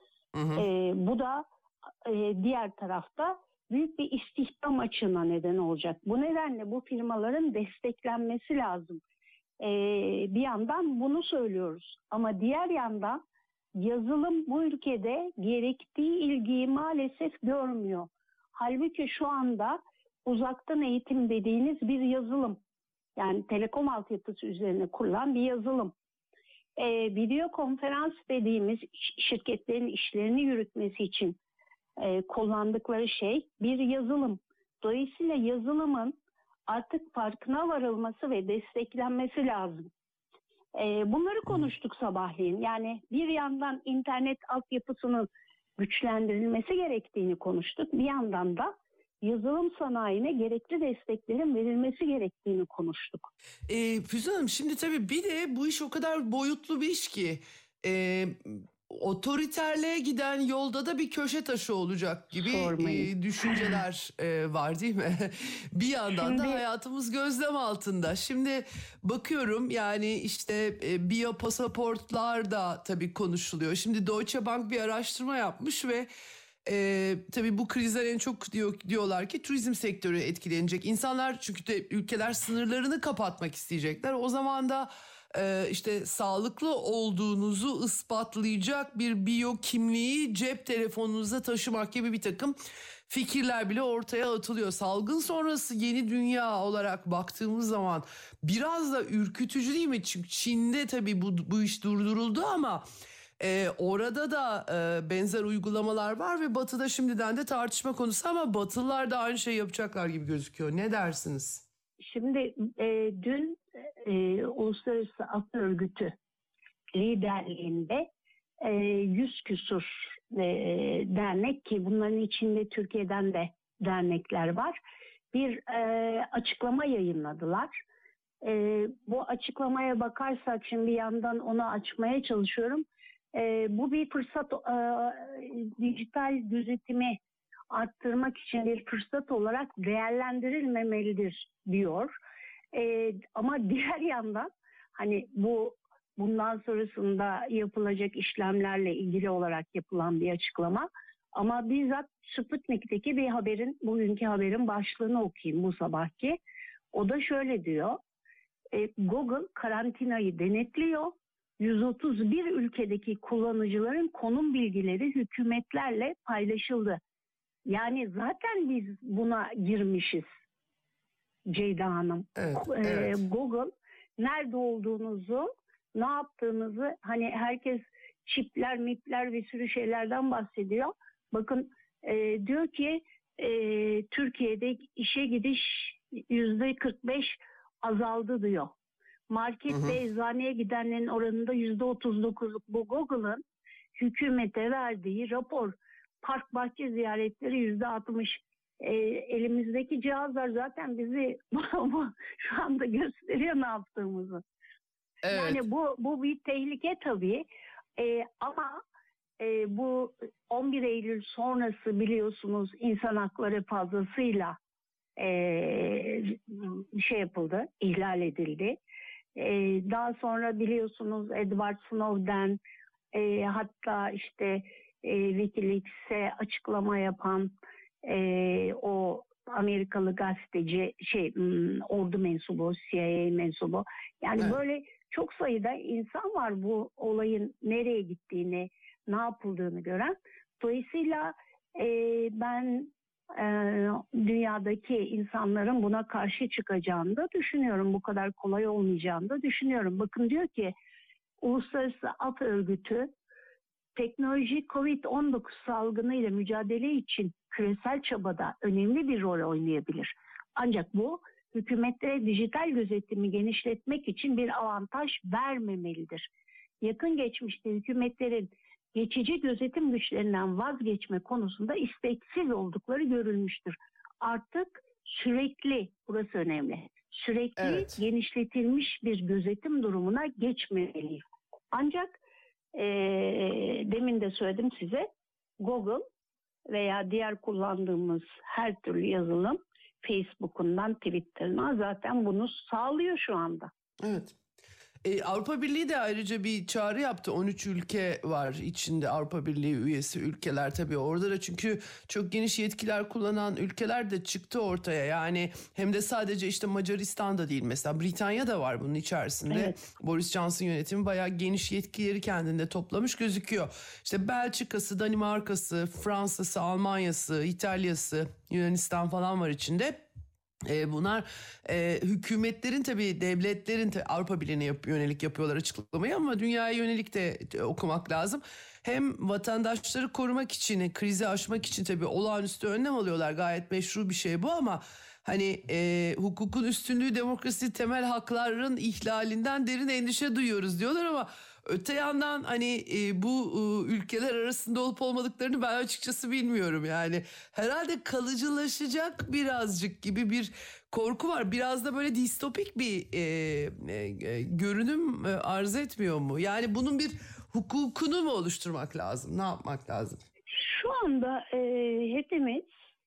Speaker 5: Bu da diğer tarafta büyük bir istihdam açığına neden olacak. Bu nedenle bu firmaların desteklenmesi lazım. Bir yandan bunu söylüyoruz ama diğer yandan yazılım bu ülkede gerektiği ilgiyi maalesef görmüyor. Halbuki şu anda uzaktan eğitim dediğiniz bir yazılım. Yani telekom altyapısı üzerine kurulan bir yazılım. Video konferans dediğimiz şirketlerin işlerini yürütmesi için kullandıkları şey bir yazılım. Dolayısıyla yazılımın artık farkına varılması ve desteklenmesi lazım. Bunları konuştuk sabahleyin. Yani bir yandan internet altyapısının güçlendirilmesi gerektiğini konuştuk. Bir yandan da yazılım sanayine gerekli desteklerin verilmesi gerektiğini konuştuk.
Speaker 2: Füsun Hanım, şimdi tabii bir de bu iş o kadar boyutlu bir iş ki otoriterliğe giden yolda da bir köşe taşı olacak gibi düşünceler var değil mi? Bir yandan da hayatımız gözlem altında. Şimdi bakıyorum, yani işte biyopasaportlar da tabii konuşuluyor. Şimdi Deutsche Bank bir araştırma yapmış ve tabii bu krizler en çok diyorlar ki turizm sektörü etkilenecek. İnsanlar, çünkü de ülkeler sınırlarını kapatmak isteyecekler. O zaman da işte sağlıklı olduğunuzu ispatlayacak bir biyo kimliği cep telefonunuza taşımak gibi bir takım fikirler bile ortaya atılıyor. Salgın sonrası yeni dünya olarak baktığımız zaman biraz da ürkütücü değil mi? Çünkü Çin'de tabii bu iş durduruldu ama orada da benzer uygulamalar var ve Batı'da şimdiden de tartışma konusu, ama Batılılar da aynı şeyi yapacaklar gibi gözüküyor. Ne dersiniz?
Speaker 5: Şimdi dün Uluslararası Af Örgütü liderliğinde 100 küsur dernek, ki bunların içinde Türkiye'den de dernekler var, bir açıklama yayınladılar. Bu açıklamaya bakarsak, şimdi bir yandan onu açmaya çalışıyorum. Bu bir fırsat, dijital gözetimi arttırmak için bir fırsat olarak değerlendirilmemelidir diyor. Ama diğer yandan hani bundan sonrasında yapılacak işlemlerle ilgili olarak yapılan bir açıklama. Ama bizzat Sputnik'teki bir haberin, bugünkü haberin başlığını okuyayım, bu sabahki. O da şöyle diyor. Google karantinayı denetliyor. 131 ülkedeki kullanıcıların konum bilgileri hükümetlerle paylaşıldı. Yani zaten biz buna girmişiz Ceyda Hanım.
Speaker 2: Evet.
Speaker 5: Google nerede olduğunuzu, ne yaptığınızı, hani herkes çipler, mipler bir sürü şeylerden bahsediyor. Bakın diyor ki Türkiye'de işe gidiş %45 azaldı diyor. Market ve eczaneye gidenlerin oranında %39'luk bu Google'ın hükümete verdiği rapor. Park bahçe ziyaretleri %60. Elimizdeki cihazlar zaten bizi şu anda gösteriyor ne yaptığımızı.
Speaker 2: Evet.
Speaker 5: Yani bu bir tehlike tabii. Ama bu 11 Eylül sonrası biliyorsunuz insan hakları fazlasıyla şey yapıldı, ihlal edildi. Daha sonra biliyorsunuz Edward Snowden, hatta işte WikiLeaks'e açıklama yapan o Amerikalı gazeteci, ordu mensubu, CIA mensubu. Yani
Speaker 2: Evet.
Speaker 5: böyle çok sayıda insan var bu olayın nereye gittiğini, ne yapıldığını gören. Dolayısıyla ben dünyadaki insanların buna karşı çıkacağını da düşünüyorum. Bu kadar kolay olmayacağını da düşünüyorum. Bakın diyor ki Uluslararası Af Örgütü teknoloji COVID-19 salgını ile mücadele için küresel çabada önemli bir rol oynayabilir. Ancak bu hükümetlere dijital gözetimi genişletmek için bir avantaj vermemelidir. Yakın geçmişte hükümetlerin geçici gözetim güçlerinden vazgeçme konusunda isteksiz oldukları görülmüştür. Artık sürekli, burası önemli, sürekli genişletilmiş bir gözetim durumuna geçmemeliyiz. Ancak demin de söyledim size, Google veya diğer kullandığımız her türlü yazılım, Facebook'undan Twitter'ına zaten bunu sağlıyor şu anda.
Speaker 2: Evet. Avrupa Birliği de ayrıca bir çağrı yaptı. 13 ülke var içinde, Avrupa Birliği üyesi ülkeler tabii. Orada da çünkü çok geniş yetkiler kullanan ülkeler de çıktı ortaya. Yani hem de sadece işte Macaristan'da değil, mesela Britanya da var bunun içerisinde.
Speaker 5: Evet.
Speaker 2: Boris Johnson yönetimi bayağı geniş yetkileri kendinde toplamış gözüküyor. İşte Belçika'sı, Danimarka'sı, Fransa'sı, Almanya'sı, İtalya'sı, Yunanistan falan var içinde. Bunlar hükümetlerin tabii devletlerin Avrupa Birliği'ne yönelik yapıyorlar açıklamayı ama dünyaya yönelik de okumak lazım. Hem vatandaşları korumak için, krizi aşmak için tabii olağanüstü önlem alıyorlar. Gayet meşru bir şey bu ama hani hukukun üstünlüğü, demokrasi, temel hakların ihlalinden derin endişe duyuyoruz diyorlar ama öte yandan hani bu ülkeler arasında olup olmadıklarını ben açıkçası bilmiyorum. Yani herhalde kalıcılaşacak birazcık gibi bir korku var. Biraz da böyle distopik bir görünüm arz etmiyor mu? Yani bunun bir hukukunu mu oluşturmak lazım? Ne yapmak lazım?
Speaker 5: Şu anda hepimiz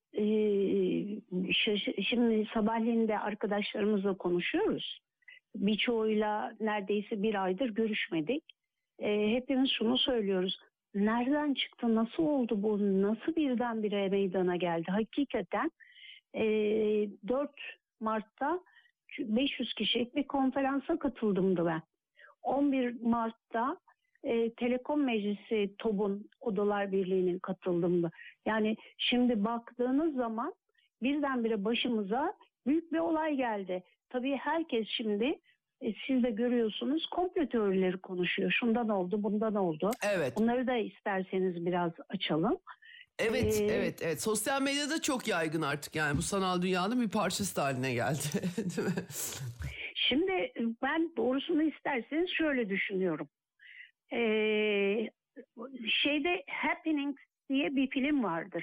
Speaker 5: şimdi sabahleyin de arkadaşlarımızla konuşuyoruz. Birçoğuyla neredeyse bir aydır görüşmedik. Hepimiz şunu söylüyoruz. Nereden çıktı, nasıl oldu bu, nasıl birdenbire meydana geldi? Hakikaten 4 Mart'ta 500 kişilik bir konferansa katıldım ben. 11 Mart'ta Telekom Meclisi TOB'un Odalar Birliği'nin katıldım. Yani şimdi baktığınız zaman birdenbire başımıza büyük bir olay geldi. Tabii herkes şimdi siz de görüyorsunuz komplo teorileri konuşuyor. Şundan oldu, bundan oldu.
Speaker 2: Evet.
Speaker 5: Bunları da isterseniz biraz açalım.
Speaker 2: Evet, evet. Sosyal medyada çok yaygın artık yani bu sanal dünyanın bir parçası haline geldi. Değil mi?
Speaker 5: Şimdi ben doğrusunu isterseniz şöyle düşünüyorum. Happening diye bir film vardır.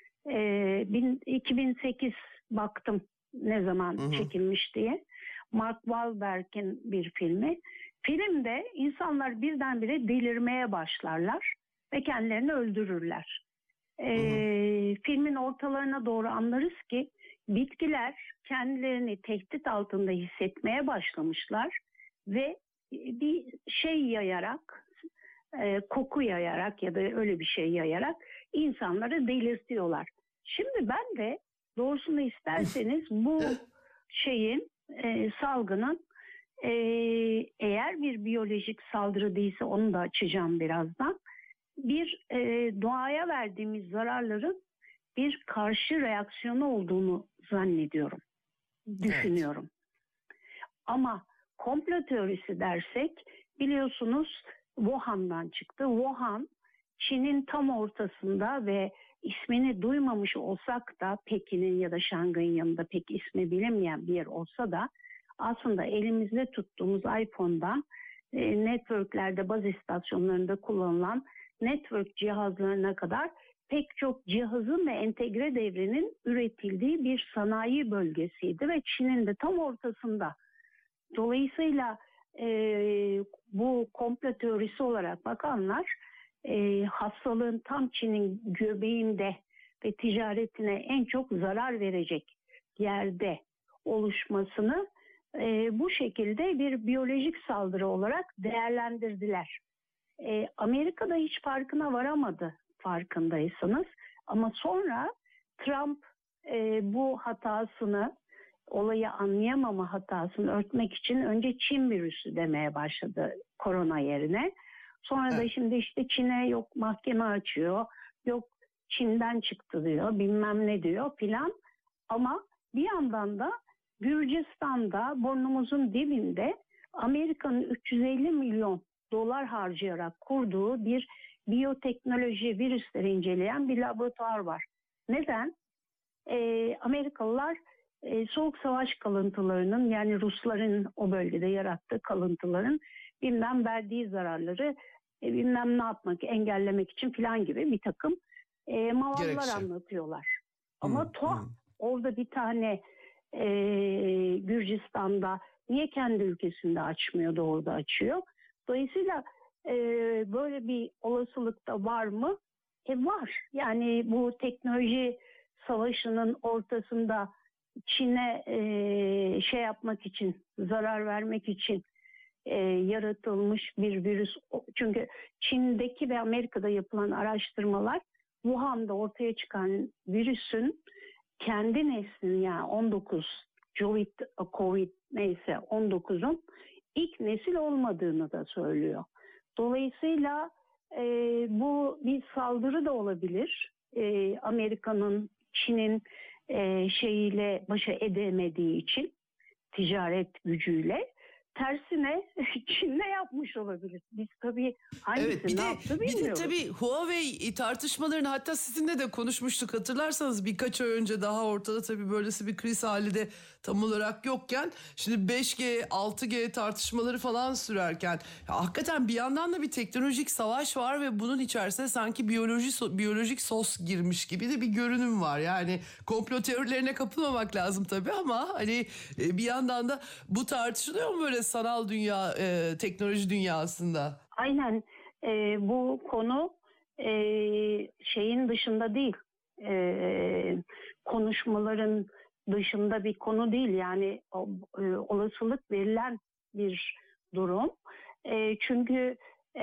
Speaker 5: 2008 baktım ne zaman çekilmiş diye. Mark Wahlberg'in bir filmi. Filmde insanlar birdenbire delirmeye başlarlar ve kendilerini öldürürler. Filmin ortalarına doğru anlarız ki bitkiler kendilerini tehdit altında hissetmeye başlamışlar ve bir şey yayarak, koku yayarak ya da öyle bir şey yayarak insanları delirtiyorlar. Şimdi ben de doğrusunu isterseniz bu salgının eğer bir biyolojik saldırı değilse onu da açacağım birazdan. Bir doğaya verdiğimiz zararların bir karşı reaksiyonu olduğunu zannediyorum, düşünüyorum. Evet. Ama komplo teorisi dersek biliyorsunuz Wuhan'dan çıktı. Wuhan, Çin'in tam ortasında ve ismini duymamış olsak da Pekin'in ya da Şangay'ın yanında pek ismi bilinmeyen bir yer olsa da aslında elimizde tuttuğumuz iPhone'dan networklerde, baz istasyonlarında kullanılan network cihazlarına kadar pek çok cihazın ve entegre devrenin üretildiği bir sanayi bölgesiydi ve Çin'in de tam ortasında. Dolayısıyla bu komplo teorisi olarak bakanlar hastalığın tam Çin'in göbeğinde ve ticaretine en çok zarar verecek yerde oluşmasını bu şekilde bir biyolojik saldırı olarak değerlendirdiler. Amerika'da hiç farkına varamadı farkındaysanız ama sonra Trump bu hatasını, olayı anlayamama hatasını örtmek için önce Çin virüsü demeye başladı korona yerine. Sonra da şimdi işte Çin'e yok mahkeme açıyor, yok Çin'den çıktı diyor, bilmem ne diyor filan. Ama bir yandan da Gürcistan'da burnumuzun dibinde Amerika'nın 350 milyon dolar harcayarak kurduğu bir biyoteknoloji virüsleri inceleyen bir laboratuvar var. Neden? Amerikalılar Soğuk Savaş kalıntılarının yani Rusların o bölgede yarattığı kalıntıların bilmem verdiği zararları bilmem ne yapmak, engellemek için filan gibi bir takım mavallar anlatıyorlar. Ama tuhaf orada bir tane Gürcistan'da niye kendi ülkesinde açmıyor da orada açıyor. Dolayısıyla böyle bir olasılık da var mı? Var. Yani bu teknoloji savaşının ortasında Çin'e şey yapmak için, zarar vermek için yaratılmış bir virüs. Çünkü Çin'deki ve Amerika'da yapılan araştırmalar Wuhan'da ortaya çıkan virüsün kendi neslinin yani 19 COVID neyse 19'un ilk nesil olmadığını da söylüyor. Dolayısıyla bu bir saldırı da olabilir. Amerika'nın, Çin'in şeyiyle başa edemediği için ticaret gücüyle tersine Çin'le yapmış olabilir. Biz tabii hangisi
Speaker 2: Evet,
Speaker 5: ne yaptı
Speaker 2: bir de
Speaker 5: bilmiyoruz.
Speaker 2: tabii Huawei tartışmalarını hatta sizinle de konuşmuştuk, hatırlarsanız birkaç ay önce. Daha ortada tabii böylesi bir kriz hali de tam olarak yokken, şimdi 5G 6G tartışmaları falan sürerken hakikaten bir yandan da bir teknolojik savaş var ve bunun içerisine sanki biyolojik sos girmiş gibi de bir görünüm var. Yani komplo teorilerine kapılmamak lazım tabii ama hani bir yandan da bu tartışılıyor mu böyle sanal dünya, teknoloji dünyasında?
Speaker 5: Aynen. Bu konu şeyin dışında değil. Konuşmaların dışında bir konu değil. Yani olasılık verilen bir durum. Çünkü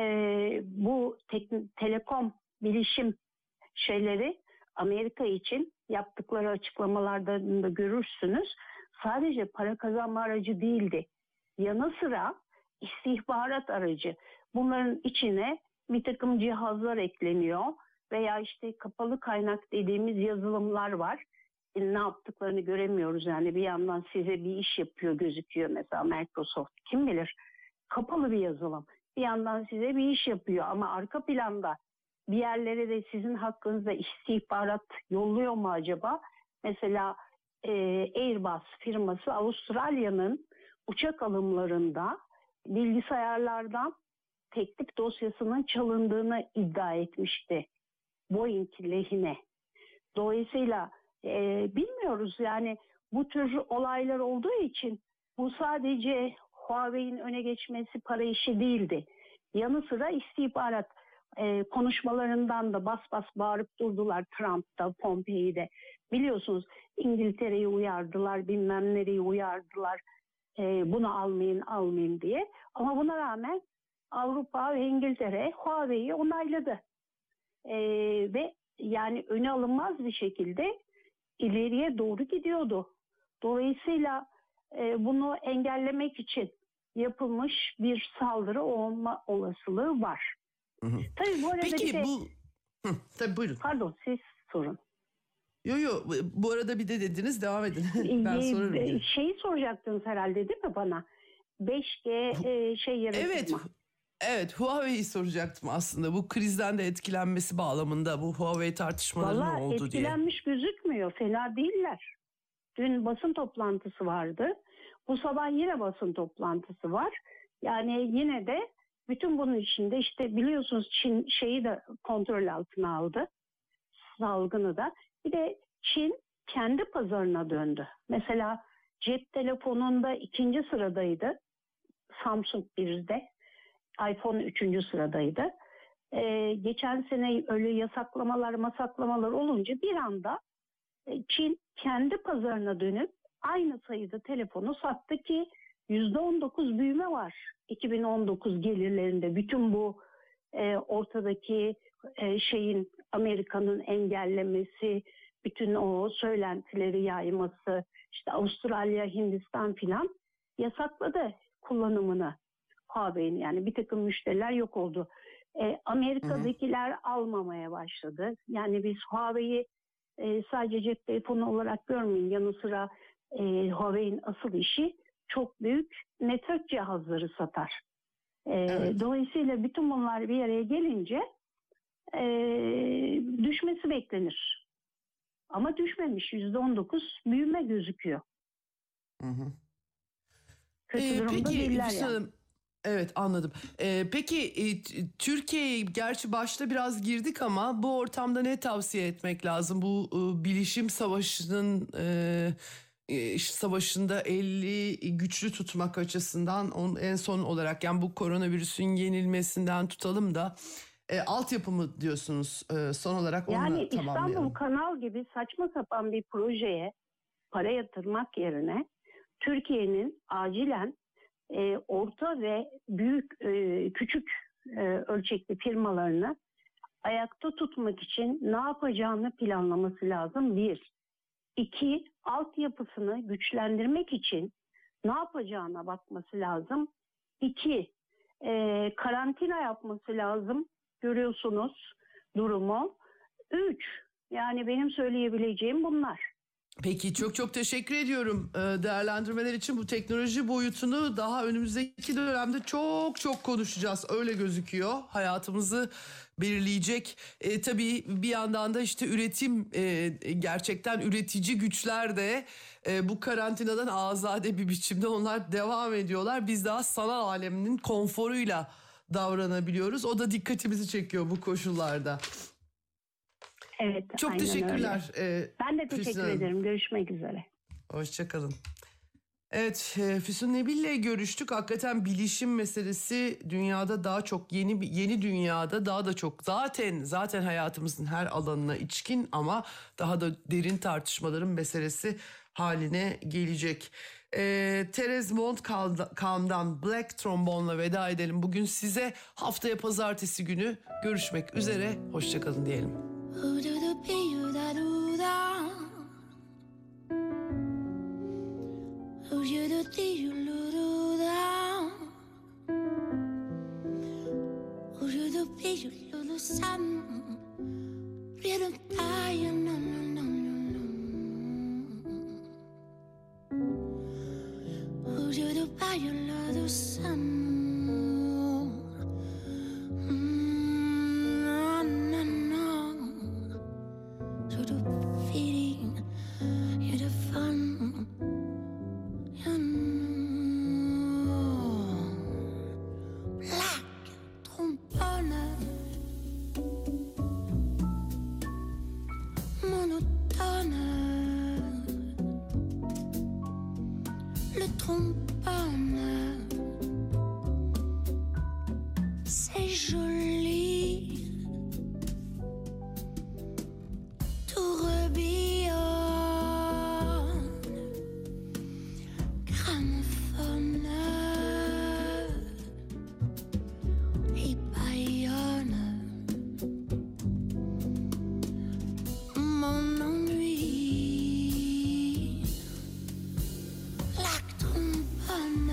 Speaker 5: bu telekom bilişim şeyleri Amerika için yaptıkları açıklamalarda da görürsünüz. Sadece para kazanma aracı değildi. Yanı sıra istihbarat aracı. Bunların içine bir takım cihazlar ekleniyor veya işte kapalı kaynak dediğimiz yazılımlar var. Ne yaptıklarını göremiyoruz, yani bir yandan size bir iş yapıyor gözüküyor mesela Microsoft, kim bilir, kapalı bir yazılım. Bir yandan size bir iş yapıyor ama arka planda bir yerlere de sizin hakkınızda istihbarat yolluyor mu acaba? Mesela Airbus firması Avustralya'nın uçak alımlarında bilgisayarlardan teklif dosyasının çalındığını iddia etmişti Boeing lehine. Dolayısıyla bilmiyoruz, yani bu tür olaylar olduğu için bu sadece Huawei'in öne geçmesi para işi değildi. Yanı sıra istihbarat konuşmalarından da bas bas bağırıp durdular Trump'ta, Pompeo'da. Biliyorsunuz İngiltere'yi uyardılar, bilmem nereyi uyardılar. Bunu almayın diye. Ama buna rağmen Avrupa ve İngiltere Huawei'yi onayladı. Ve yani öne alınmaz bir şekilde ileriye doğru gidiyordu. Dolayısıyla bunu engellemek için yapılmış bir saldırı olma olasılığı var.
Speaker 2: Hı hı.
Speaker 5: Tabii bu arada
Speaker 2: Peki
Speaker 5: bir de...
Speaker 2: tabii buyurun.
Speaker 5: Pardon, siz sorun.
Speaker 2: Yo, bu arada bir de dediniz, devam edin. Ben sorarım yine.
Speaker 5: Şeyi soracaktınız herhalde değil mi bana? 5G
Speaker 2: Evet,
Speaker 5: yaratımı.
Speaker 2: evet, Huawei'yi soracaktım aslında. Bu krizden de etkilenmesi bağlamında bu Huawei tartışmaları ne
Speaker 5: Valla
Speaker 2: oldu diye.
Speaker 5: etkilenmiş gözükmüyor. Fena değiller. Dün basın toplantısı vardı. Bu sabah yine basın toplantısı var. Yani yine de bütün bunun içinde işte biliyorsunuz Çin şeyi de kontrol altına aldı. Salgını da. Bir de Çin kendi pazarına döndü. Mesela cep telefonunda 2. sıradaydı. Samsung 1'de. iPhone 3. sıradaydı. Geçen sene öyle yasaklamalar olunca bir anda Çin kendi pazarına dönüp aynı sayıda telefonu sattı ki %19 büyüme var 2019 gelirlerinde. Bütün bu ortadaki şeyin, Amerika'nın engellemesi, bütün o söylentileri yayması, işte Avustralya, Hindistan filan yasakladı kullanımını Huawei'nin, yani bir takım müşteriler yok oldu. Amerika'dakiler almamaya başladı. Yani biz Huawei'yi sadece cep telefonu olarak görmeyin. Yanı sıra Huawei'nin asıl işi çok büyük network cihazları satar.
Speaker 2: Evet.
Speaker 5: Dolayısıyla bütün bunlar bir araya gelince düşmesi beklenir. Ama düşmemiş. %19 büyüme gözüküyor.
Speaker 2: Hı hı.
Speaker 5: Kötü durumda değiller
Speaker 2: Füsun
Speaker 5: yani.
Speaker 2: Hanım, evet, anladım. Peki Türkiye'ye gerçi başta biraz girdik ama bu ortamda ne tavsiye etmek lazım? Bu bilişim savaşının savaşında 50 güçlü tutmak açısından en son olarak, yani bu koronavirüsün yenilmesinden tutalım da altyapı mı diyorsunuz? Son olarak onunla
Speaker 5: Yani İstanbul
Speaker 2: tamamlayalım.
Speaker 5: Kanal gibi saçma sapan bir projeye para yatırmak yerine Türkiye'nin acilen orta ve büyük, küçük ölçekli firmalarını ayakta tutmak için ne yapacağını planlaması lazım. 1. 2. Altyapısını güçlendirmek için ne yapacağına bakması lazım. 2. Karantina yapması lazım. Görüyorsunuz durumu. 3. Yani benim söyleyebileceğim bunlar.
Speaker 2: Peki çok çok teşekkür ediyorum değerlendirmeler için. Bu teknoloji boyutunu daha önümüzdeki dönemde çok çok konuşacağız. Öyle gözüküyor. Hayatımızı belirleyecek. Tabii bir yandan da işte üretim, gerçekten üretici güçler de bu karantinadan azade bir biçimde onlar devam ediyorlar. Biz daha sanal aleminin konforuyla davranabiliyoruz. O da dikkatimizi çekiyor bu koşullarda.
Speaker 5: Evet,
Speaker 2: Çok
Speaker 5: aynen
Speaker 2: teşekkürler.
Speaker 5: öyle. Ben de
Speaker 2: Füsun
Speaker 5: teşekkür
Speaker 2: Hanım.
Speaker 5: ederim. Görüşmek üzere.
Speaker 2: Hoşçakalın. Evet, Füsun Nebil'le görüştük. Hakikaten bilişim meselesi dünyada daha çok yeni dünyada daha da çok zaten hayatımızın her alanına içkin ama daha da derin tartışmaların meselesi haline gelecek. Therese Montcalm'dan Black Trombone'la veda edelim. Bugün size, haftaya pazartesi günü görüşmek üzere. Hoşçakalın diyelim.
Speaker 6: C'est joli, tourbillonne, gramophone et bâillonne. Mon ennui, la trompone.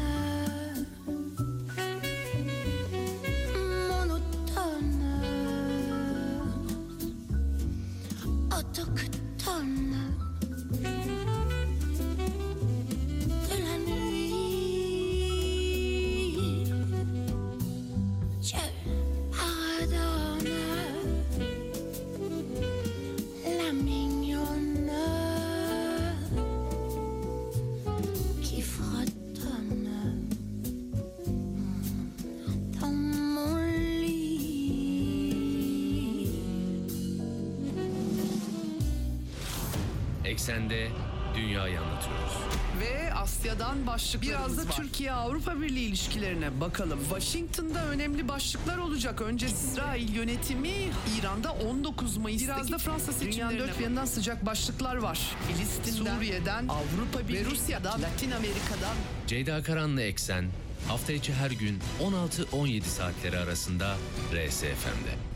Speaker 6: Autochtone de la nuit, Dieu pardonne la mignonne qui fredonne dans mon lit.
Speaker 1: Eksende dünyayı anlatıyoruz.
Speaker 2: Ve Asya'dan başlıklarımız
Speaker 3: Biraz da
Speaker 2: var. Türkiye-Avrupa Birliği ilişkilerine bakalım. Washington'da önemli başlıklar olacak. Önce İsrail yönetimi İran'da 19 Mayıs'taki
Speaker 3: Biraz da Fransa
Speaker 2: dünyanın
Speaker 3: seçimlerine
Speaker 2: dört bir yanından sıcak başlıklar var. Filistin'den,
Speaker 3: Suriye'den
Speaker 2: Avrupa Birliği
Speaker 3: ve Rusya'dan,
Speaker 2: Latin Amerika'dan.
Speaker 1: Ceyda Karan'la Eksen hafta içi her gün 16-17 saatleri arasında RSFM'de.